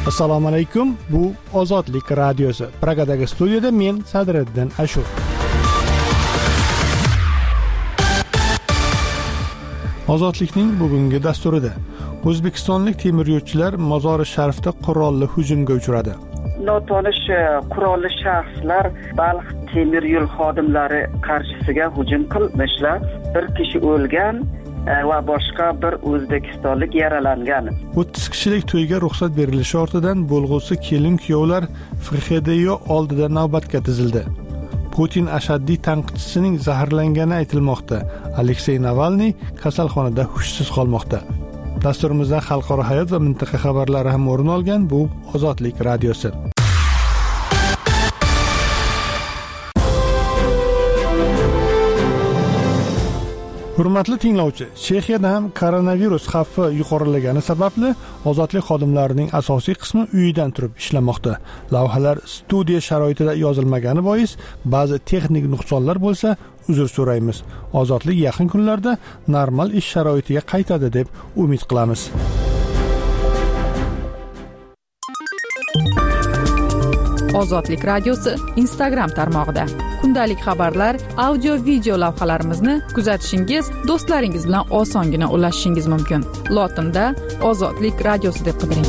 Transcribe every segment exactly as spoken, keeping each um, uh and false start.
Assalomu alaykum. Bu Ozodlik radiosi. Pragadagi studiyada men Sadriddin Ashur. Ozodlikning bugungi dasturida O'zbekistonlik temiryo'lchilar Mozori Sharifda qurolli hujumga uchradi. Notanish qurolli shaxslar Balx temir yo'l xodimlari qarshisiga hujum qilmishlar. Bir kishi o'lgan va boshqa bir o'zbekistonlik yaralangan. o'ttiz kishilik to'yga ruxsat berilishi ortidan bo'lg'usi kelin-kuyovlar F X D yo oldida navbatga tizildi. Putin ashaddiy tanqidchisining zaharlangani aytilmoqda. Aleksey Navalniy kasalxonada hushsiz qolmoqda. Dasturimizda xalqaro hayot va mintaqa xabarlari ham o'rin olgan. Bu Ozodlik radiosi. Hurmatli tinglovchi, Chexiyada ham koronavirus xavfi yuqorilagani sababli ozodlik xodimlarining asosiy qismi uyidan turib ishlamoqda. Lavhalar studiya sharoitida yozilmagani bois ba'zi texnik nuqsonlar bo'lsa, uzr so'raymiz. Ozodlik yaqin kunlarda normal ish sharoitiga qaytadi deb umid qilamiz. Ozodlik radiosi Instagram tarmog'ida kundalik xabarlar, audio video lavhalarimizni kuzatishingiz, do'stlaringiz bilan osongina ulashishingiz mumkin. Lotinda Ozodlik radiosi deb qidiring.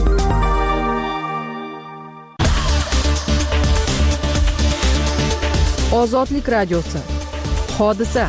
Ozodlik radiosi. Hodisa.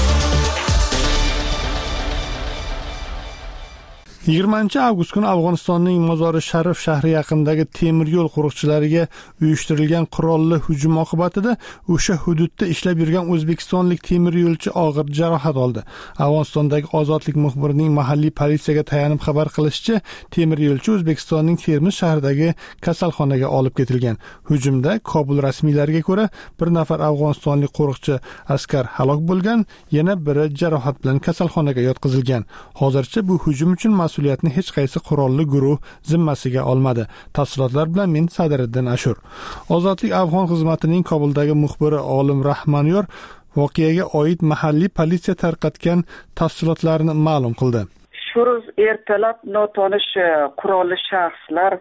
yigirmanchi avgust kuni Afg'onistonning Mozori Sharif shahri yaqinidagi temir yo'l quruqchilariga uyushtirilgan qurolli hujum oqibatida o'sha hududda ishlab yurgan o'zbekistonlik temir yo'lchi og'ir jarohat oldi. Afg'onistondagi Ozodlik muxbirining mahalliy politsiyaga tayanib xabar qilishicha, temir yo'lchi O'zbekistonning Termiz shahridagi kasalxonaga olib ketilgan. Hujumda Kobul rasmiylariga ko'ra bir nafar afg'onistonlik qo'riqchi askar halok bo'lgan, yana biri jarohat bilan kasalxonaga yotqizilgan. Hozircha bu hujum uchun mas'uliyatni hech qaysi qurolli guruh zimmasiga olmadi. Tafsilotlar bilan men Sadriddin Ashur. Ozodlik Afg'on xizmatining Kobuldagi muxbiri Olim Rahmanyor voqeaga oid mahalliy politsiya tarqatgan tafsilotlarni ma'lum qildi. Shu ro'z ertalab notanish qurolli shaxslar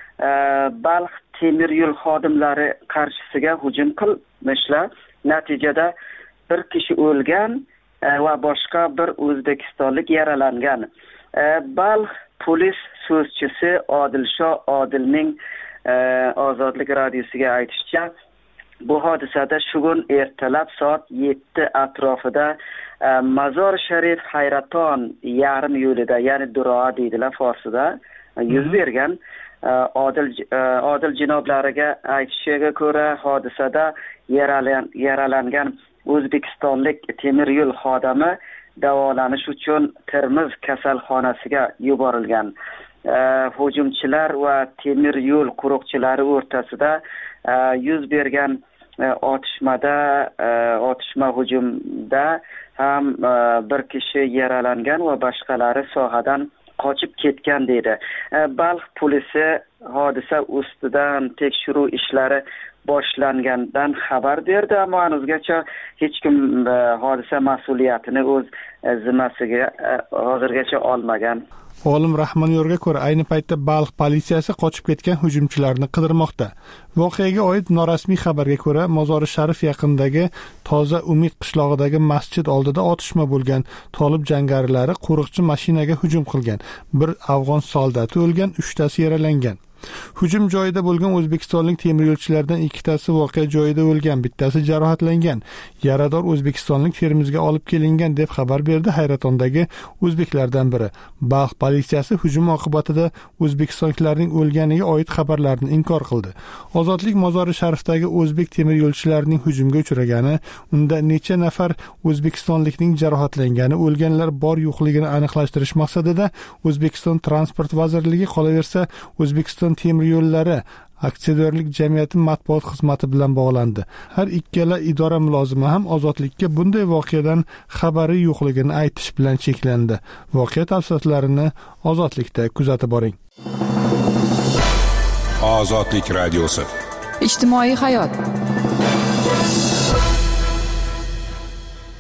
Balx temir yo'l xodimlari qarshisiga hujum qilmishlar. Natijada bir kishi o'lgan va boshqa bir o'zbekistonlik yaralangan. Balx polis so'zchisi Odilsho Odilning Ozodlik radiosiga aytishicha, bu hodisada shugun ertalab soat yetti atrofida Mazor Sharif Hayraton yarim yo'lida, ya'ni Duroa deydilar forsida, yuz bergan. Odil Odil janoblariga aytishiga ko'ra, hodisada yaralangan o'zbekistonlik temir yo'l xodimi davolanish uchun Termiz kasalxonasiga yuborilgan. Hujumchilar va temir yo'l quruqchilari o'rtasida yuz bergan otishmada, otishma hujumda ham bir kishi yaralangan va boshqalari sohadan qochib ketgan dedi. Balx polisi hodisa ustidan tekshiruv ishlari boshlangandan xabar berdi, ammo hanuzgacha hech kim hodisa mas'uliyatini o'z zimmasiga hozirgacha olmagan. Olim Rahmanyorga ko'ra, ayni paytda Balx politsiyasi qochib ketgan hujumchilarni qidirmoqda. Voqeaga oid norasmiy xabarga ko'ra, Mozori Sharif yaqinidagi Toza Umid qishlog'idagi masjid oldida otishma bo'lgan. Tolib jangarilari qo'riqchi mashinaga hujum qilgan. Bir afg'on soldati o'lgan, uchtasi yaralangan. Hujum joyida bo'lgan o'zbekistonlik temiryo'lchilardan ikkitasi voqea joyida o'lgan, bittasi jarohatlangan. Yarador o'zbekistonlik Termizga olib kelingan deb xabar berdi Hayratondagi o'zbeklardan biri. Balx politsiyasi hujum oqibatida o'zbekistonliklarning o'lganiga oid xabarlarni inkor qildi. Ozodlik Mozori Sharifdagi o'zbek temiryo'lchilarining hujumga uchragani, unda necha nafar o'zbekistonlikning jarohatlangani, o'lganlar bor yo'qligini aniqlashtirish maqsadida O'zbekiston Transport vazirligi, qolaversa O'zbekiston temir yo'llari aksiyadorlik jamiyati matbuot xizmati bilan bog'landi. Har ikkala idora mulozimi ham Ozodlikka bunday voqeadan xabari yo'qligini aytish bilan cheklandi. Voqea tafsilotlarini Ozodlikda kuzatib boring. Ozodlik radiosi. Ijtimoiy hayot.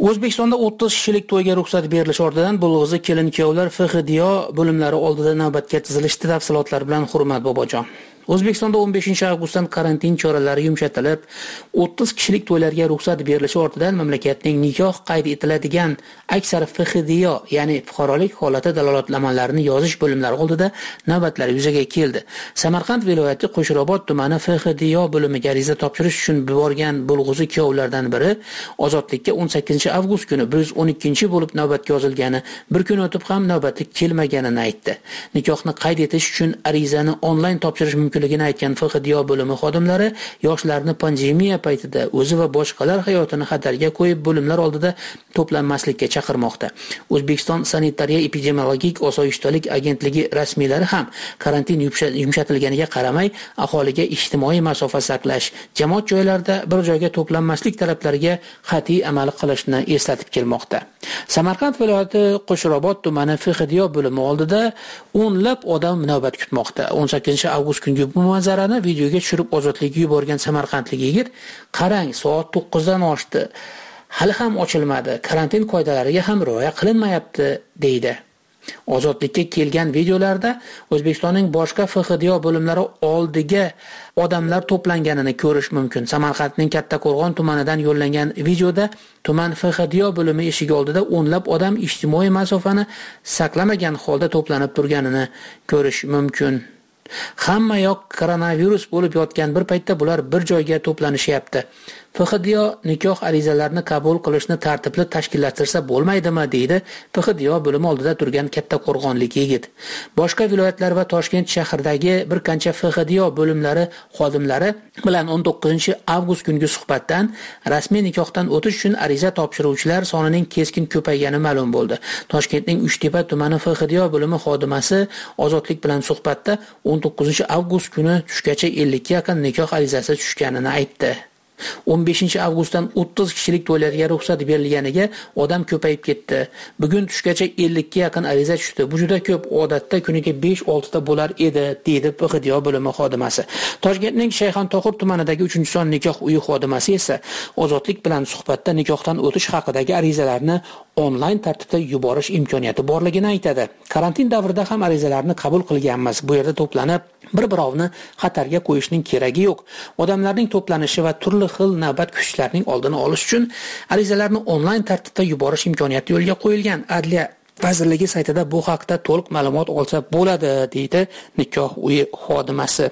O'zbekistonda o'ttiz kishilik to'yga ruxsat berilishi ortidan bo'lg'izi kelin-kuyovlar F X D O bo'limlari oldida navbatga tizilishdi. Tafsilotlar bilan Hurmat Bobojon. O'zbekistonda o'n beshinchi avgustdan karantin choralari yumshatilib, o'ttiz kishilik to'ylarga ruxsat berilishi ortidan mamlakatning nikoh qayd etiladigan aksar F X D O, ya'ni fuqarolik holati dalolatnomalarini yozish bo'limlari oldida navbatlar yuzaga keldi. Samarqand viloyati Qo'shrobod tumani F X D O bo'limiga ariza topshirish uchun borgan bo'lg'izi kuyovlardan biri ozodlikka o'n sakkizinchi avgust kuni bir yuz o'n ikkinchi bo'lib navbatga yozilgani, bir kun o'tib ham navbati kelmaganini aytdi. Nikohni qayd etish uchun arizani onlayn topshirish mumkinligini aytgan F X D O bo'limi xodimlari yoshlarni pandemiya paytida o'zi va boshqalar hayotini xatarga qo'yib bo'limlar oldida to'planmaslikka chaqirmoqda. O'zbekiston sanitariya epidemiologik osoyishtalik agentligi rasmiylari ham karantin yumshatilganiga qaramay aholiga ijtimoiy masofa saqlash, jamoat joylarida bir joyga to'planmaslik talablariga qat'iy amal qilishni eslatib kelmoqda. Samarqand viloyati Qo'shrobod tumani F X D O bo'limi oldida o'nlab odam navbat kutmoqda. o'n sakkizinchi avgust kungi bu manzarani videoga tushirib ozodlikka yuborgan samarqandlik yigit, qarang, soat to'qqizdan oshdi. Hali ham ochilmadi. Karantin qoidalariga ham rioya qilinmayapti, deydi. Ozodlikka kelgan videolarda O'zbekistonning boshqa F X D O bo'limlari oldiga odamlar to'planganini ko'rish mumkin. Samarqandning Kattaqo'rg'on tumanidan yo'llangan videoda tuman F X D O bo'limi eshigi oldida o'nlab odam ijtimoiy masofani saqlamagan holda to'planib turganini ko'rish mumkin. Hamma yoq koronavirus bo'lib yotgan bir paytda bular bir joyga to'planishyapti. F X D O nikoh arizalarini qabul qilishni tartibli tashkillattirsa bo'lmaydimi, deydi F X D O bo'limi oldida turgan Kattaqo'rg'onlik yigit. Boshqa viloyatlar va Toshkent shahridagi bir qancha F X D O bo'limlari xodimlari bilan o'n to'qqizinchi avgust kungi suhbatdan rasmiy nikohdan o'tish uchun ariza topshiruvchilar sonining keskin ko'paygani ma'lum bo'ldi. Toshkentning Uchtepa tumani F X D O bo'limi xodimasi Ozodlik bilan suhbatda o'n to'qqizinchi avgust kuni tushgacha ellikka yaqin nikoh arizasi tushganini aytdi. o'n beshinchi avgustdan o'ttiz kishilik to'ylarga ruxsat berilganiga odam ko'payib ketdi. Bugun tushgacha ellikka yaqin ariza tushdi. Bu juda ko'p, odatda kuniga besh olti ta bo'lar edi, deydi F X D O bo'limi xodimasi. Toshkentning Shayxontohur tumanidagi uchinchi son nikoh uyi xodimasi esa Ozodlik bilan suhbatda nikohdan o'tish haqidagi arizalarni onlayn tartibda yuborish imkoniyati borligini aytadi. Karantin davrida ham arizalarni qabul qilganmiz. Bu yerda to'planib bir-birovni xatarga qo'yishning keragi yo'q. Odamlarning to'planishi va turli xil navbat kutishlarning oldini olish uchun arizalarni onlayn tartibda yuborish imkoniyati yo'lga qo'yilgan. Adliya vazirligi saytida bu haqda to'liq ma'lumot olsa bo'ladi, deydi nikoh uyi xodimasi.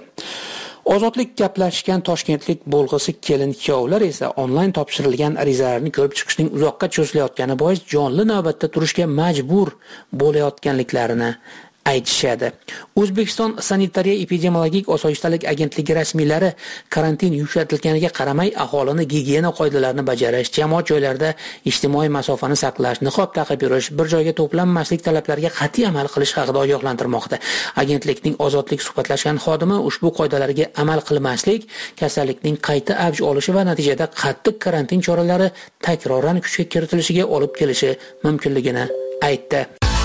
Ozodlik gaplashgan toshkentlik bo'lg'isi kelin-kuyovlar esa onlayn topshirilgan arizalarni ko'rib chiqishning uzoqqa cho'zilayotgani bois jonli navbatda turishga majbur bo'layotganliklarini aytishadi. O'zbekiston sanitariya epidemiologik osoyishtalik agentligi rasmiylari karantin yumshatilganiga qaramay aholini gigiyena qoidalarini bajarish, jamoat joylarida ijtimoiy masofani saqlash, niqob taqib yurish, bir joyga to'planmaslik talablariga qat'iy amal qilish haqida ogohlantirmoqda. Agentlikning Ozodlik suhbatlashgan xodimi ushbu qoidalarga amal qilmaslik kasallikning qayta avj olishi va natijada qattiq karantin choralari takroran kuchga kiritilishiga olib kelishi mumkinligini aytdi.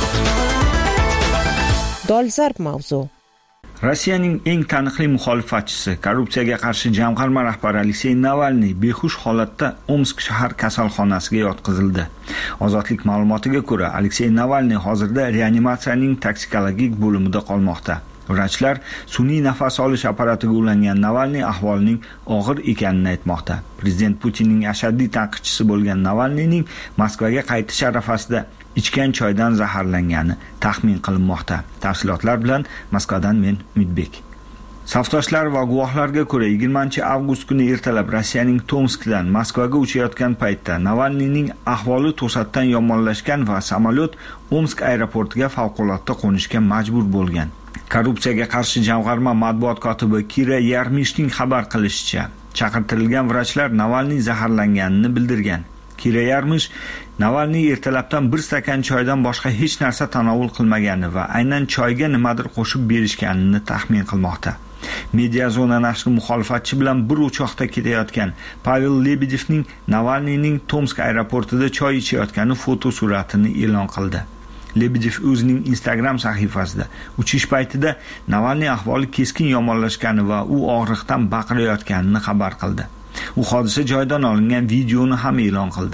Dolzarb mavzu. Rossiyaning eng taniqli muxolifatchisi, korrupsiyaga qarshi jamg'arma rahbari Aleksey Navalniy behush holatda Omsk shahar kasalxonasiga yotqizildi. Ozodlik ma'lumotiga ko'ra, Aleksey Navalniy hozirda reanimatsiyaning toksikologik bo'limida qolmoqda. Vrachlar sun'iy nafas olish apparatiga ulangan Navalniy ahvolining og'ir ekanini aytmoqda. Prezident Putinning ashaddiy tanqidchisi bo'lgan Navalniyning Moskvaga qaytish arafasida ichgan choydan zaharlangani taxmin qilinmoqda. Tafsilotlar bilan Moskvadan men Umidbek. Safdoshlar va guvohlarga ko'ra yigirmanchi avgust kuni ertalab Rossiyaning Tomskdan Moskvaga uchayotgan paytda Navalniyning ahvoli to'satdan yomonlashgan va samolyot Omsk aeroportiga favqulodda qo'nishga majbur bo'lgan. Korrupsiyaga qarshi jamg'arma matbuot kotibi Kira Yarmishning xabar qilishicha, chaqirtirilgan vrachlar Navalniy zaharlanganini bildirgan. Kira Yarmish Navalniy ertalabdan bir stakan choydan boshqa hech narsa tanovul qilmagani va aynan choyga nimadir qo'shib berishganini taxmin qilmoqda. Mediazona nashri muxolifatchi bilan bir uchoqda ketayotgan Pavel Lebedevning Navalniyning Tomsk aeroportida choy ichayotgani fotosuratini e'lon qildi. Lebedev o'zining Instagram sahifasida uchish paytida Navalniy ahvoli keskin yomonlashgani va u og'riqdan baqirayotganini xabar qildi. U hodisa joyidan olingan videoni ham e'lon qildi.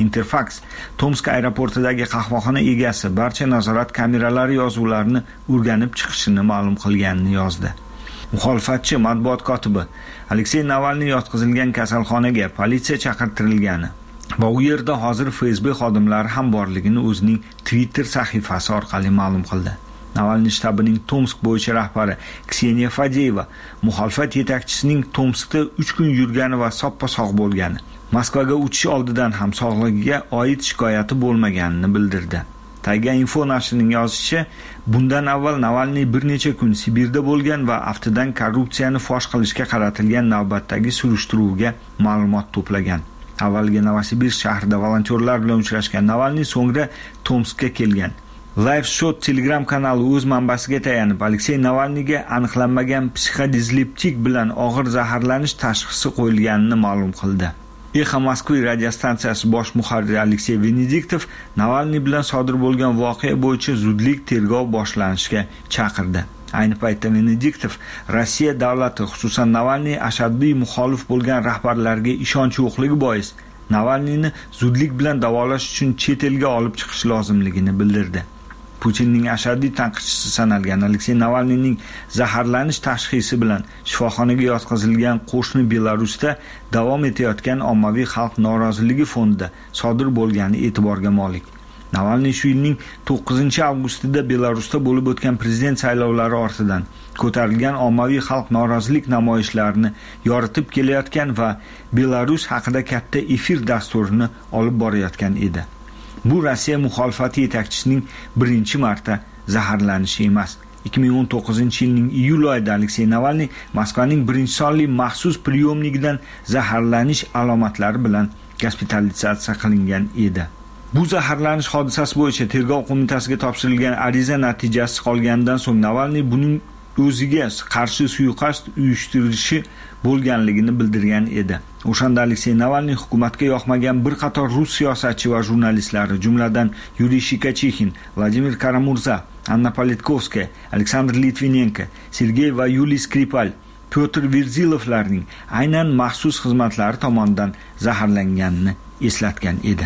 Interfax Tomsk aeroportidagi qahvaxona egasi barcha nazorat kameralari yozuvlarini o'rganib chiqishini ma'lum qilganini yozdi. Muxolifatchi matbuot kotibi Aleksey Navalniy yotqizilgan kasalxonaga politsiya chaqirtirilgani va u yerda hozir F S B xodimlari ham borligini o'zining Twitter sahifasi orqali ma'lum qildi. Navalniy shtabining Tomsk bo'yicha rahbari Kseniya Fadeyeva muxolifat yetakchisining Tomskda uch kun yurgani va soppa-sog' bo'lgani, Moskvaga uchish oldidan ham sog'ligiga oid shikoyati bo'lmaganini bildirdi. Tayga Info nashrining yozishicha, bundan avval Navalniy bir necha kun Sibirda bo'lgan va aftidan korrupsiyani fosh qilishga qaratilgan navbatdagi surishtiruvga ma'lumot to'plagan. Avvaliga Novosibirsk shahrida volontyorlar bilan uchrashgan Navalniy so'ngra Tomskka kelgan. Live Shot Telegram kanali o'z manbasiga tayanib, Aleksey Navalniyga aniqlanmagan psixodisliptik bilan og'ir zaharlanish tashxisi qo'yilganini ma'lum qildi. Exa Moskva radiostansiyasi bosh muharriri Aleksey Venediktov Navalniy bilan sodir bo'lgan voqea bo'yicha zudlik tergov boshlanishiga chaqirdi. Ayni paytda Venediktov Rossiya davlati, xususan Navalniy ashaddiy muxolif bo'lgan rahbarlarga ishonch yo'qligi bois Navalniyni zudlik bilan davolash uchun chet elga olib chiqish lozimligini bildirdi. Putinning ashaddiy tanqidchisi sanalgan Aleksey Navalniyning zaharlanish tashxisi bilan shifoxonaga yotqizilgan qo'shni Belarusda davom etayotgan ommaviy xalq noroziligi fonida sodir bo'lgani e'tiborga molik. Navalniy shu yilning to'qqizinchi avgustida Belarusda bo'lib o'tgan prezident saylovlari ortidan ko'tarilgan ommaviy xalq norozilik namoyishlarini yoritib kelayotgan va Belarus haqida katta efir dasturini olib borayotgan edi. Bu Rossiya muxolifati yetakchisining birinchi marta zaharlanishi emas. ikki ming o'n to'qqizinchi yilning iyul oyida Aleksey Navalniy Moskvaning birinchi sonli maxsus priyomnikidan zaharlanish alomatlari bilan gospitalizatsiya qilingan edi. Bu zaharlanish hodisasi bo'yicha tergov qo'mitasiga topshirilgan ariza natijasi qolganidan so'ng Navalniy buning o'ziga qarshi suiqasd uyushtirishi bo'lganligini bildirgan edi. O'shanda Aleksey Navalniy hukumatga yoqmagan bir qator rus siyosatchi va jurnalistlari, jumladan Yuriy Shikachixin, Vladimir Karamurza, Anna Politkovskaya, Aleksandr Litvinenko, Sergey va Yuliy Skripal, Pyotr Verzilovlarning aynan maxsus xizmatlari tomonidan zaharlanganini eslatgan edi.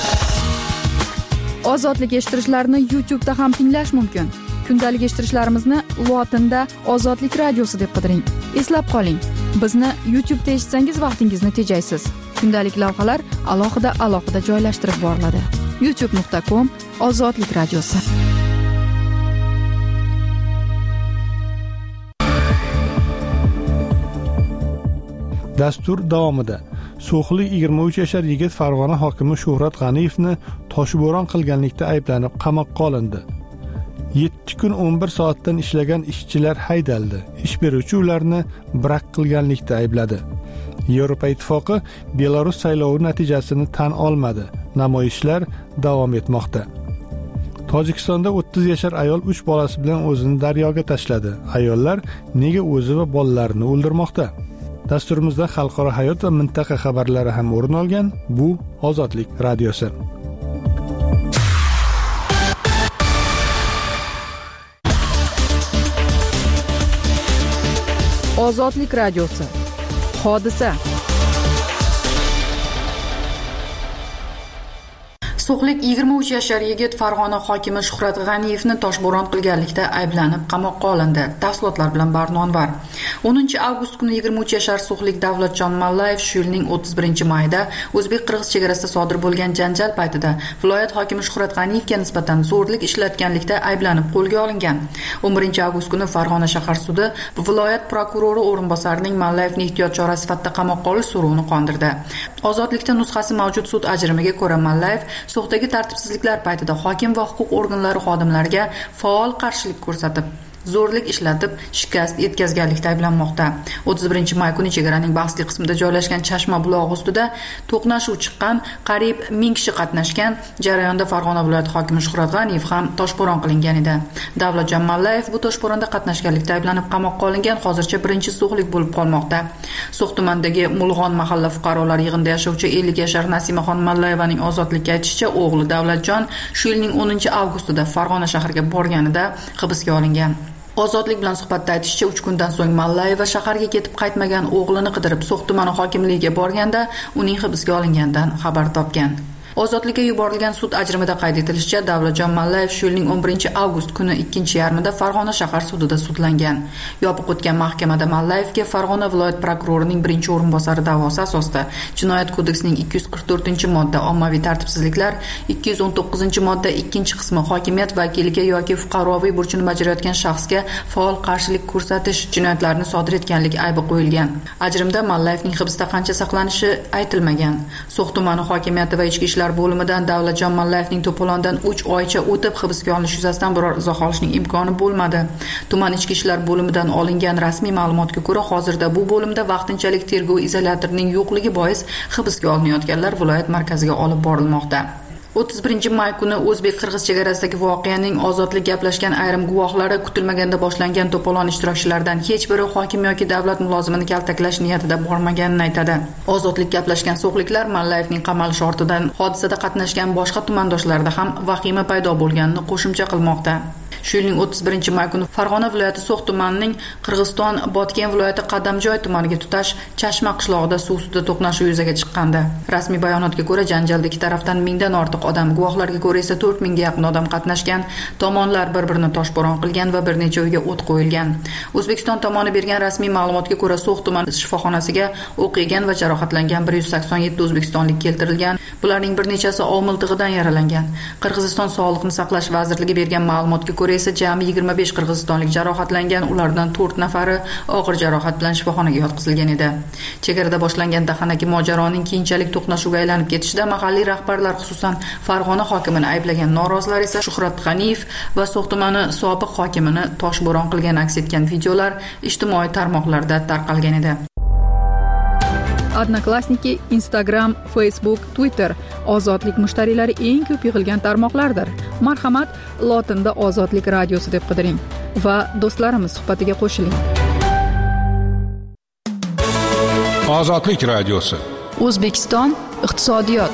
Ozodlik eshittirishlarni YouTube da ham tinglash mumkin. Kundalik eshittirishlarimizni lotinda Ozodlik radiosi deb qidiring. Eslab qoling, bizni YouTube da eshitsangiz vaqtingizni tejaysiz. Kundalik lavhalar alohida alohida joylashtirib boriladi. youtube nuqta com Ozodlik radiosi. Dastur davomida So'xlik yigirma uch yashar yigit Farg'ona hokimi Shuhrat G'aniyevni toshbo'ron qilganlikda ayblanib qamoqqa olindi. yetti kun o'n bir soatdan ishlagan ishchilar haydaldi. Ish beruvchi ularni brak qilganlikda aybladi. Yevropa Ittifoqi Belarus saylovi natijasini tan olmadi. Namoyishlar davom etmoqda. Tojikistonda o'ttiz yashar ayol uch bolasi bilan o'zini daryoga tashladi. Ayollar nega o'zi va bolalarini o'ldirmoqda? Dasturimizda xalqaro hayot va mintaqa xabarlari ham o'rin olgan. Bu Ozodlik radiosi. Ozodlik radiosi. Hodisa. So'xlik yigirma uch yashar yigit Farg'ona hokimi Shuhrat G'aniyevni toshbo'ron qilganlikda ayblanib qamoqqa olindi. Tafsilotlar bilan Barnonvar. o'ninchi avgust kuni yigirma uch yashar So'xlik Davlatjon Mallayev shu yilning o'ttiz birinchi mayida o'zbek-qirg'iz chegarasida sodir bo'lgan janjal paytida viloyat hokimi Shuhrat G'aniyevga nisbatan zo'rlik ishlatganlikda ayblanib qo'lga olingan. o'n birinchi avgust kuni Farg'ona shahar sudi viloyat prokurori o'rinbosarining Mallayevni ehtiyot chora sifatida qamoqqa olish so'rovini qondirdi. Ozodlikda nusxasi mavjud sud ajrimiga ko'ra Mallayev So'xdagi tartibsizliklar paytida hokim va huquq organlari xodimlariga faol qarshilik ko'rsatib, zo'rlik ishlatib, shikast yetkazganlikda ayblanmoqda. o'ttiz birinchi may kuni chegaraning bahsli qismida joylashgan Chashma bulog'i ustida to'qnashuv chiqqan, qariyb ming kishi qatnashgan jarayonda Farg'ona viloyati hokimi Shuhrat G'aniyev ham toshbo'ron qilingan edi. Davlatjon Mallayev bu toshbo'ronda qatnashganlikda ayblanib qamoqqa olingan, hozircha birinchi so'xlik bo'lib qolmoqda. So'x tumanidagi Mulg'on mahalla fuqarolar yig'inida yashovchi ellik yashar Nasimaxon Mallayevaning ozodlikka aytishicha, o'g'li Davlatjon shu yilning o'ninchi avgustida Farg'ona shahriga borganida hibsga olingan. Ozodlik bilan suhbatda aytishicha, uch kundan so'ng Mallayeva shaharga ketib qaytmagan o'g'lini qidirib So'x tumani hokimligiga borganda uning hibsga olingandan xabar topgan. Ozodlikka yuborilgan sud ajrimida qayd etilishicha, Davlatjon Mallayev shu yilning o'n birinchi avgust kuni ikkinchi yarmida Farg'ona shahar sudida sudlangan. Yopiq o'tgan mahkamada Mallayevga Farg'ona viloyat prokurorining birinchi o'rinbosari da'vosi asosida Jinoyat kodeksining ikki yuz qirq to'rtinchi modda ommaviy tartibsizliklar, ikki yuz o'n to'qqizinchi modda ikkinchi qismi hokimiyat vakiliga yoki fuqaroviy burchini bajarayotgan shaxsga faol qarshilik ko'rsatish jinoyatlarini sodir etganlik aybi qo'yilgan. Ajrimda Mallayevning hibsda qancha saqlanishi aytilmagan. So'x tumani hokimiyati va ichki ishlar bo'limidan Davlatjon Mallayevning to'polondan uch oycha o'tib hibsga olinish yuzasidan biror izoh olishning imkoni bo'lmadi. Tuman ichki ishlar bo'limidan olingan rasmiy ma'lumotga ko'ra, hozirda bu bo'limda vaqtinchalik tergov izolyatorining yo'qligi bois hibsga olinayotganlar viloyat markaziga olib borilmoqda. o'ttiz birinchi may kuni o'zbek-qirg'iz chegarasidagi voqeaning ozodlik gaplashgan ayrim guvohlari kutilmaganda boshlangan to'polon ishtirokchilaridan hech biri hokim yoki davlat mulozimini kaltaklash niyatida bormaganini aytadi. Ozodlik gaplashgan so'xliklar Mallayevning qamalishi ortidan hodisada qatnashgan boshqa tumandoshlarda ham vahima paydo bo'lganini qo'shimcha qilmoqda. Shu yilning o'ttiz birinchi may kuni Farg'ona viloyati So'x tumanining Qirg'iziston Botken viloyati Qadamjoy tumaniga tutash Chashma qishlog'ida suv ustida to'qnashuv yuzaga chiqqandi. Rasmiy bayonotga ko'ra, janjalda ikki tarafdan mingdan ortiq odam, guvohlarga ko'ra esa to'rt mingga yaqin odam qatnashgan. Tomonlar bir-birini toshbo'ron qilgan va bir necha uyga o't qo'yilgan. O'zbekiston tomoni bergan rasmiy ma'lumotga ko'ra, So'x tumani shifoxonasiga o'q yegan va jarohatlangan bir yuz sakson yetti o'zbekistonlik keltirilgan. Bularning bir nechasi ov miltig'idan yaralangan. Qirg'iziston Sog'liqni saqlash vazirligi bergan ma'lumotga ko'ra esa jami yigirma besh qirg'izistonlik jarohatlangan, ulardan to'rt nafari og'ir jarohat bilan shifoxonaga yotqizilgan edi. Chegarada boshlangan dahanaki mojaroning keyinchalik to'qnashuvga aylanib ketishida mahalliy rahbarlar, xususan Farg'ona hokimini ayblagan norozilar esa Shuhrat G'aniyev va So'x tumani sobiq hokimini toshbo'ron qilgan aks etgan videolar ijtimoiy tarmoqlarda tarqalgan edi. Odnoklassniki, Instagram, Facebook, Twitter ozodlik mushtariylari eng ko'p yig'ilgan tarmoqlardir. Marhamat, lotinda Ozodlik radiosi deb qidiring va do'stlarimiz suhbatiga qo'shiling. Ozodlik radiosi. O'zbekiston iqtisodiyot.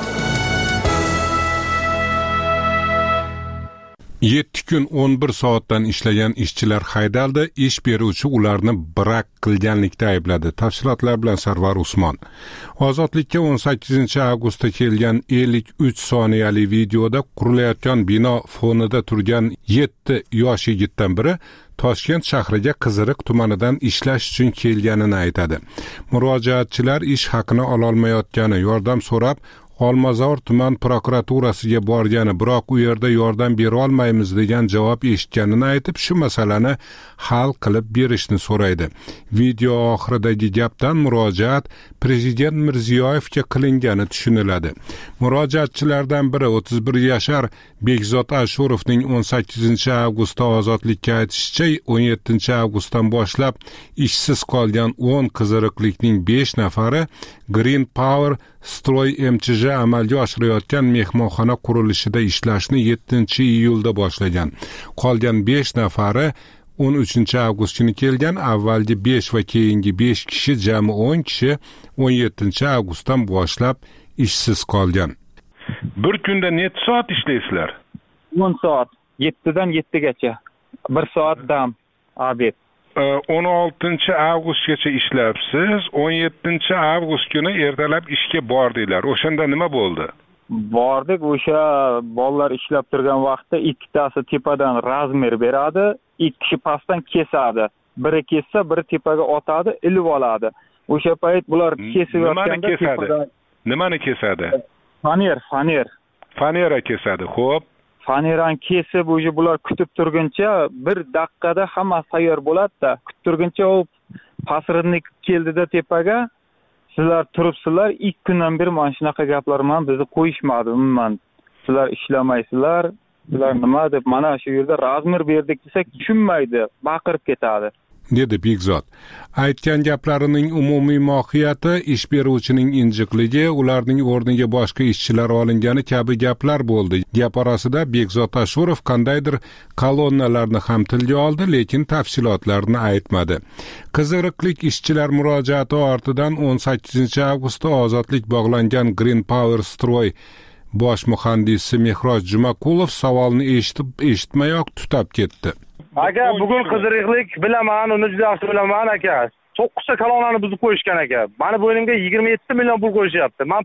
yetti kun o'n bir soatdan ishlagan ishchilar haydaldi, ish beruvchi ularni brak qilganlikda aybladi. Tafsilotlar bilan Sarvar Usmon. Ozodlikka o'n sakkizinchi avgustda kelgan ellik uch soniyali videoda qurilayotgan bino fonida turgan yetti yosh yigitdan biri Toshkent shahriga Qiziriq tumanidan ishlash uchun kelganini aytadi. Murojaatchilar ish haqini ololmayotgani, yordam so'rab Olmazor tuman prokuraturasiga borgani, biroq u yerda yordam bera olmaymiz degan javob eshitganini aytib, shu masalani hal qilib berishni so'raydi. Video oxiridagi gapdan murojaat Prezident Mirziyoyevga qilingani tushuniladi. Murojaatchilardan biri o'ttiz bir yashar Bekzod Ashurovning o'n sakkizinchi avgustda ozodlikka aytishicha, o'n yettinchi avgustdan boshlab ishsiz qolgan o'n qiziriqlikning besh nafari Green Power Stroy M Ch J amalga oshirayotgan mehmonxona qurilishida ishlashni yettinchi iyulda boshlagan. Qolgan besh nafari o'n uchinchi avgust kuni kelgan. Avvalgi besh va keyingi besh kishi, jami o'n kishi o'n yettinchi avgustdan boshlab ishsiz qolgan. Bir kunda necha soat ishlaysizlar? o'n soat, yettidan yettigacha. bir soat dam, obed. o'n oltinchi avgustgacha ishlabsiz, o'n yettinchi avgust kuni ertalab ishga bordinglar. O'shanda nima bo'ldi? Bordik, o'sha bolalar ishlab turgan vaqtda ikkitasi tepadan razmer beradi, ikki kishi pastdan kesadi. Biri kessa, biri tepaga otadi, ilib oladi. O'sha payt bular kesib yotganda tepadan nimani kesadi? Faner, faner. Fanera kesadi, xo'p. Faneran kesib, o'sha bular kutib turguncha bir daqiqada hammasi tayyor bo'ladi-da. Kutib turguncha u pasridnik keldida tepaga, sizlar turibsizlar, ikki kundan beri mana shunaqa gaplar bilan bizni qo'yishmadi umuman. Sizlar ishlamaysizlar, sizlar nima deb mana shu yerda razmer berdik desak tushunmaydi, baqirib ketadi. dedi Bekzod. Aytgan gaplarining umumiy mohiyati ish beruvchining injiqligi, ularning o'rniga boshqa ishchilar olingani kabi gaplar bo'ldi. Gap orasida Bekzod Ashurov qandaydir kolonnalarni ham tilga oldi, lekin tafsilotlarni aytmadi. Qiziriqlik ishchilar murojaati ortidan o'n sakkizinchi avgustda ozodlik bog'langan Green Power Stroy bosh muhandisi Mehroj Jumakulov savolni eshitib eshitmayoq tutab ketdi. Aka, bugun Qiziriqlik bilaman, uni juda yaxshi bilaman aka. to'qqizta kolonnani buzib qo'yishgan aka. Mani bo'ynimga yigirma yetti million pul qo'yishyapti. Men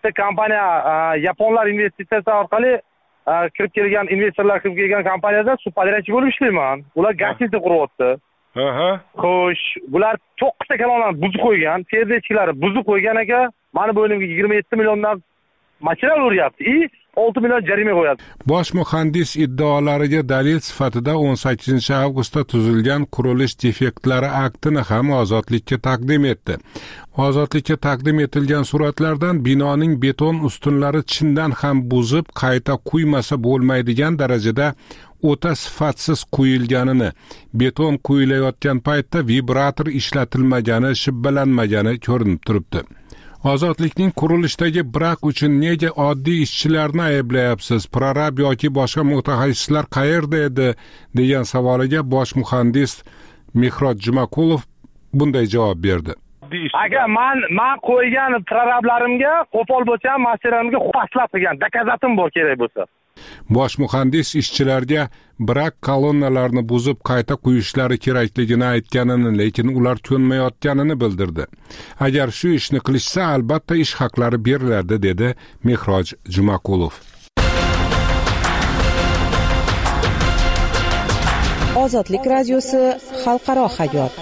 bitta kompaniya yaponlar investitsiyasi orqali kirib kelgan investorlar kirib kelgan kompaniyada subpodrachchi bo'lib ishlayman. Ular gastitsa quryapti. Aha. Xo'sh, bular to'qqizta kolonnani buzib qo'ygan, serdechkilari buzib qo'ygan ekan. Mani bo'ynimga yigirma yetti milliondan mashina uryapti. I olti million jarima qo'yadi. Bosh muhandis iddaolariga dalil sifatida o'n sakkizinchi avgustda tuzilgan qurilish defektlari aktini ham Ozodlikka taqdim etdi. Ozodlikka taqdim etilgan suratlardan binoning beton ustunlari chindan ham buzib qayta quymasa bo'lmaydigan darajada o'ta sifatsiz quyilganini, beton quyilayotgan paytda vibrator ishlatilmagani, shibbalanmagani ko'rinib turibdi. Ozodlikning qurilishdagi brak uchun nega oddiy ishchilarni ayblayapsiz? Prorab yoki boshqa mutaxassislar qayerda edi degan savoliga bosh muhandis Mehrod Jumakulov bunday javob berdi. Agar men men qo'ygan prorablarimga qo'pol bo'lsa ham masalarimga xaslab qilgan, dokazatim bor kerak bo'lsa. Bosh muhandis ishchilarga brak kolonnalarni buzib qayta quyishlari kerakligini aytganini, lekin ular ko'nmayotganini bildirdi. Agar shu ishni qilishsa, albatta ish haqlari beriladi, dedi Mehroj Jumakulov. Ozodlik radiosi xalqaro hayot.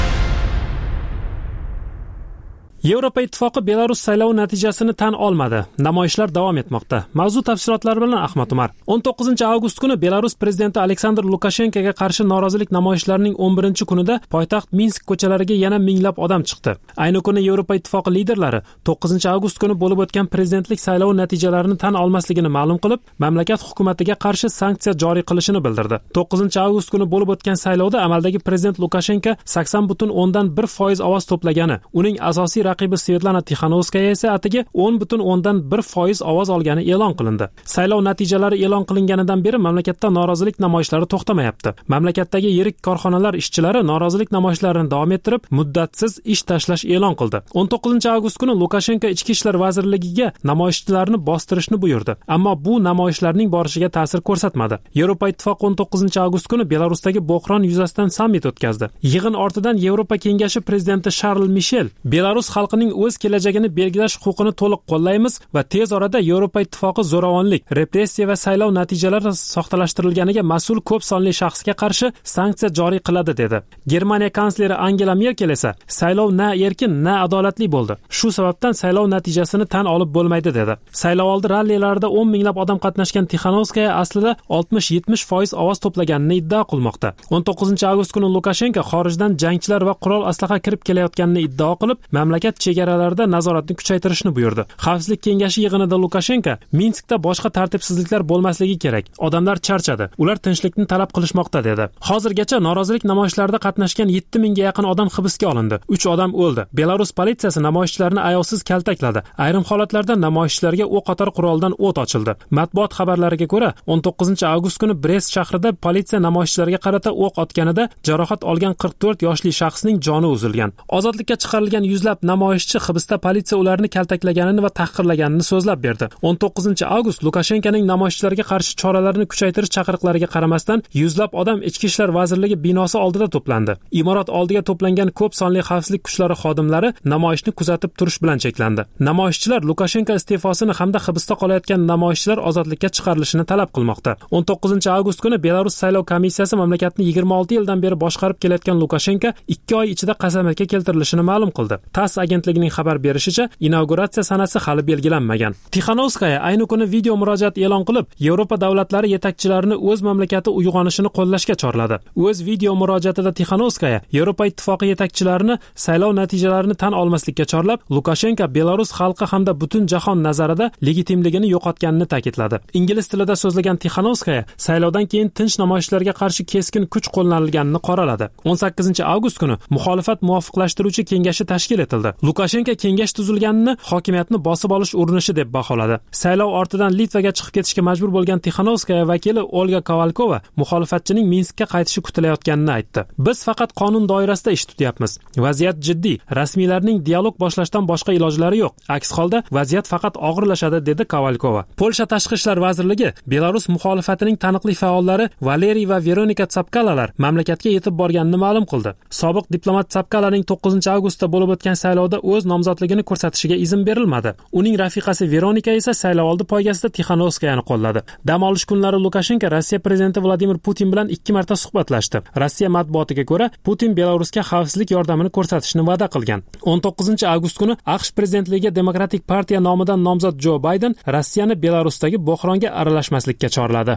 Yevropa Ittifoqi Belarus saylovi natijasini tan olmadi. Namoyishlar davom etmoqda. Mavzu tafsilotlari bilan Ahmad Umar. o'n to'qqizinchi avgust kuni Belarus prezidenti Aleksandr Lukashenkoga qarshi norozilik namoyishlarining o'n birinchi kunida poytaxt Minsk ko'chalariga yana minglab odam chiqdi. Ayni kuni Yevropa Ittifoqi liderlari to'qqizinchi avgust kuni bo'lib o'tgan prezidentlik saylovi natijalarini tan olmasligini ma'lum qilib, mamlakat hukumatiga qarshi sanksiya joriy qilishini bildirdi. to'qqizinchi avgust kuni bo'lib o'tgan saylovda amaldagi prezident Lukashenko sakson butun o'ndan bir foiz ovoz to'plagani, uning asosiy raqibi Svetlana Tixanovskaya esa atigi o'n butun o'ndan bir foiz ovoz olgani e'lon qilindi. Saylov natijalari e'lon qilinganidan beri mamlakatda norozilik namoyishlari to'xtamayapti. Mamlakatdagi yirik korxonalar ishchilari norozilik namoyishlarini davom ettirib, muddatsiz ish tashlash e'lon qildi. o'n to'qqizinchi avgust kuni Lukashenko Ichki ishlar vazirligiga namoyishchilarni bostirishni buyurdi, ammo bu namoyishlarning borishiga ta'sir ko'rsatmadi. Yevropa Ittifoqi o'n to'qqizinchi avgust kuni Belarusdagi bo'hron yuzasidan sammit o'tkazdi. Yig'in ortidan Yevropa Kengashi prezidenti Charles Michel Belarus xalqining o'z kelajagini belgilash huquqini to'liq qo'llaymiz va tez orada Yevropa Ittifoqi zo'ravonlik, repressiya va saylov natijalari soxtalashtirilganiga mas'ul ko'p sonli shaxsga qarshi sanksiya joriy qiladi dedi. Germaniya kansleri Angela Merkel esa saylov na erkin, na adolatli bo'ldi. Shu sababdan saylov natijasini tan olib bo'lmaydi dedi. Saylovoldi rallilarida o'n minglab odam qatnashgan Tixanovskaya aslida oltmish yetmish foiz ovoz to'plaganini iddao qilmoqda. o'n to'qqizinchi avgust kuni Lukashenko xorijdan jangchilar va qurol aslaha kirib kelayotganini iddao qilib, mamlakat chegaralarida nazoratni kuchaytirishni buyurdi. Xavfsizlik kengashi yig'inida Lukashenko Minskda boshqa tartibsizliklar bo'lmasligi kerak. Odamlar charchadi. Ular tinchlikni talab qilishmoqda dedi. Hozirgacha norozilik namoyishlarida qatnashgan yetti mingga yaqin odam hibsga olindi. uch odam o'ldi. Belarus politsiyasi namoyishchilarni ayovsiz kaltakladi. Ayrim holatlarda namoyishchilarga o'q otar quroldan o't ochildi. Matbuot xabarlariga ko'ra, o'n to'qqizinchi avgust kuni Brest shahrida politsiya namoyishchilarga qarata o'q otganida jarohat olgan qirq to'rt yoshli shaxsning joni uzilgan. Ozodlikka chiqarilgan yuzlab namoyishchi hibsda politsiya ularni kaltaklaganini va tahqirlaganini so'zlab berdi. o'n to'qqizinchi avgust Lukashenkoning namoyishchilarga qarshi choralarni kuchaytirish chaqiriqlariga qaramasdan yuzlab odam Ichki ishlar vazirligi binosi oldida to'plandi. Imorat oldiga to'plangan ko'p sonli xavfsizlik kuchlari xodimlari namoyishni kuzatib turish bilan cheklandi. Namoyishchilar Lukashenko iste'fosini hamda hibsda qolayotgan namoyishchilar ozodlikka chiqarilishini talab qilmoqda. o'n to'qqizinchi avgust kuni Belarus saylov komissiyasi mamlakatni yigirma olti yildan beri boshqarib kelayotgan Lukashenko ikki oy ichida qasamyodga keltirilishini ma'lum qildi. TASS agentligining xabar berishicha, inauguratsiya sanasi hali belgilanmagan. Tixanovskaya ayni kuni video murojaat e'lon qilib, Yevropa davlatlari yetakchilarini o'z mamlakati uyg'onishini qo'llashga chorladi. O'z video murojaatida Tixanovskaya Yevropa Ittifoqi yetakchilarini saylov natijalarini tan olmaslikka chorlab, Lukashenko Belarus xalqi hamda butun jahon nazarida legitimligini yo'qotganini ta'kidladi. Ingliz tilida so'zlagan Tixanovskaya saylovdan keyin tinch namoyishlarga qarshi keskin kuch qo'llanilganini qoraladi. o'n sakkizinchi avgust kuni muxolifat muvofiqlashtiruvchi kengashi tashkil etildi. Lukashenko kengash tuzilganini hokimiyatni bosib olish urinishi deb baholadi. Saylov ortidan Litvaga chiqib ketishga majbur bo'lgan Tixanovskaya vakili Olga Kovalkova muxolifatchining Minskka qaytishi kutilayotganini aytdi. Biz faqat qonun doirasida ish tutyapmiz. Vaziyat jiddiy. Rasmiylarning dialog boshlashdan boshqa ilojlari yo'q. Aks holda vaziyat faqat og'irlashadi dedi Kovalkova. Polsha tashqi ishlar vazirligi Belarus muxolifatining taniqli faollari Valeriy va Veronika Tsapkalalar mamlakatga yetib borganini ma'lum qildi. Sobiq diplomat Tsapkalaning to'qqizinchi avgustda bo'lib o'tgan saylov saylovda o'z nomzodligini ko'rsatishiga izn berilmadi. Uning rafiqasi Veronika esa saylovoldi poygasida Tixanovskayani qo'lladi. Dam olish kunlari Lukashenko Rossiya prezidenti Vladimir Putin bilan ikki marta suhbatlashdi. Rossiya matbuotiga ko'ra, Putin Belarusga xavfsizlik yordamini ko'rsatishni va'da qilgan. o'n to'qqizinchi avgust kuni AQSh prezidentligiga Demokratik partiya nomidan nomzod Jo Bayden Rossiyani Belarusdagi bo'hronga aralashmaslikka chorladi.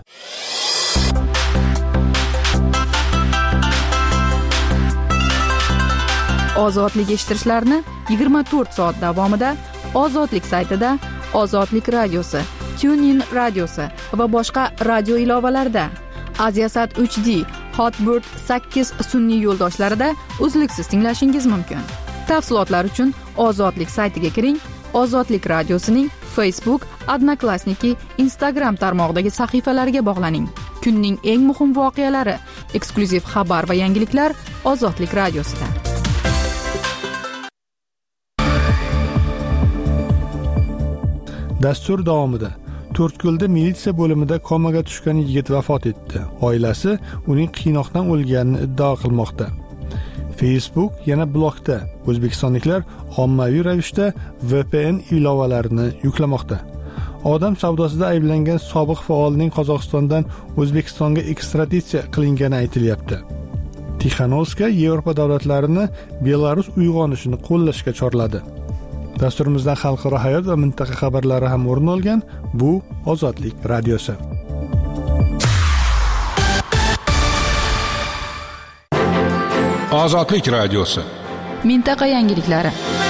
Ozodlik eshittirishlarni yigirma to'rt soat davomida Ozodlik saytida, Ozodlik radiosi, TuneIn radiosi va boshqa radio ilovalarida, Aziasat uch D, Hotbird sakkiz sun'iy yo'ldoshlarida uzluksiz tinglashingiz mumkin. Tafsilotlar uchun Ozodlik saytiga kiring. Ozodlik radiosining Facebook, Odnoklassniki, Instagram tarmog'idagi sahifalariga bog'laning. Kunning eng muhim voqealari, eksklyuziv xabar va yangiliklar Ozodlik radiosida. Dastur davomida To'rtko'lda militsiya bo'limida komaga tushgan yigit vafot etdi. Oilasi uning qiynoqdan o'lganini iddao qilmoqda. Facebook yana blokda. O'zbekistonliklar ommaviy ravishda V P N ilovalarini yuklamoqda. Odam savdosida ayblangan sobiq faolning Qozog'istondan O'zbekistonga ekstraditsiya qilingani aytilyapti. Tixanovskay Yevropa davlatlarini Belarus uyg'onishini qo'llashga chorladi. Dasturimizdan xalqaro hayot va mintaqa xabarlari ham o'rin olgan. Bu Ozodlik radiosi. Ozodlik radiosi. Mintaqa yangiliklari.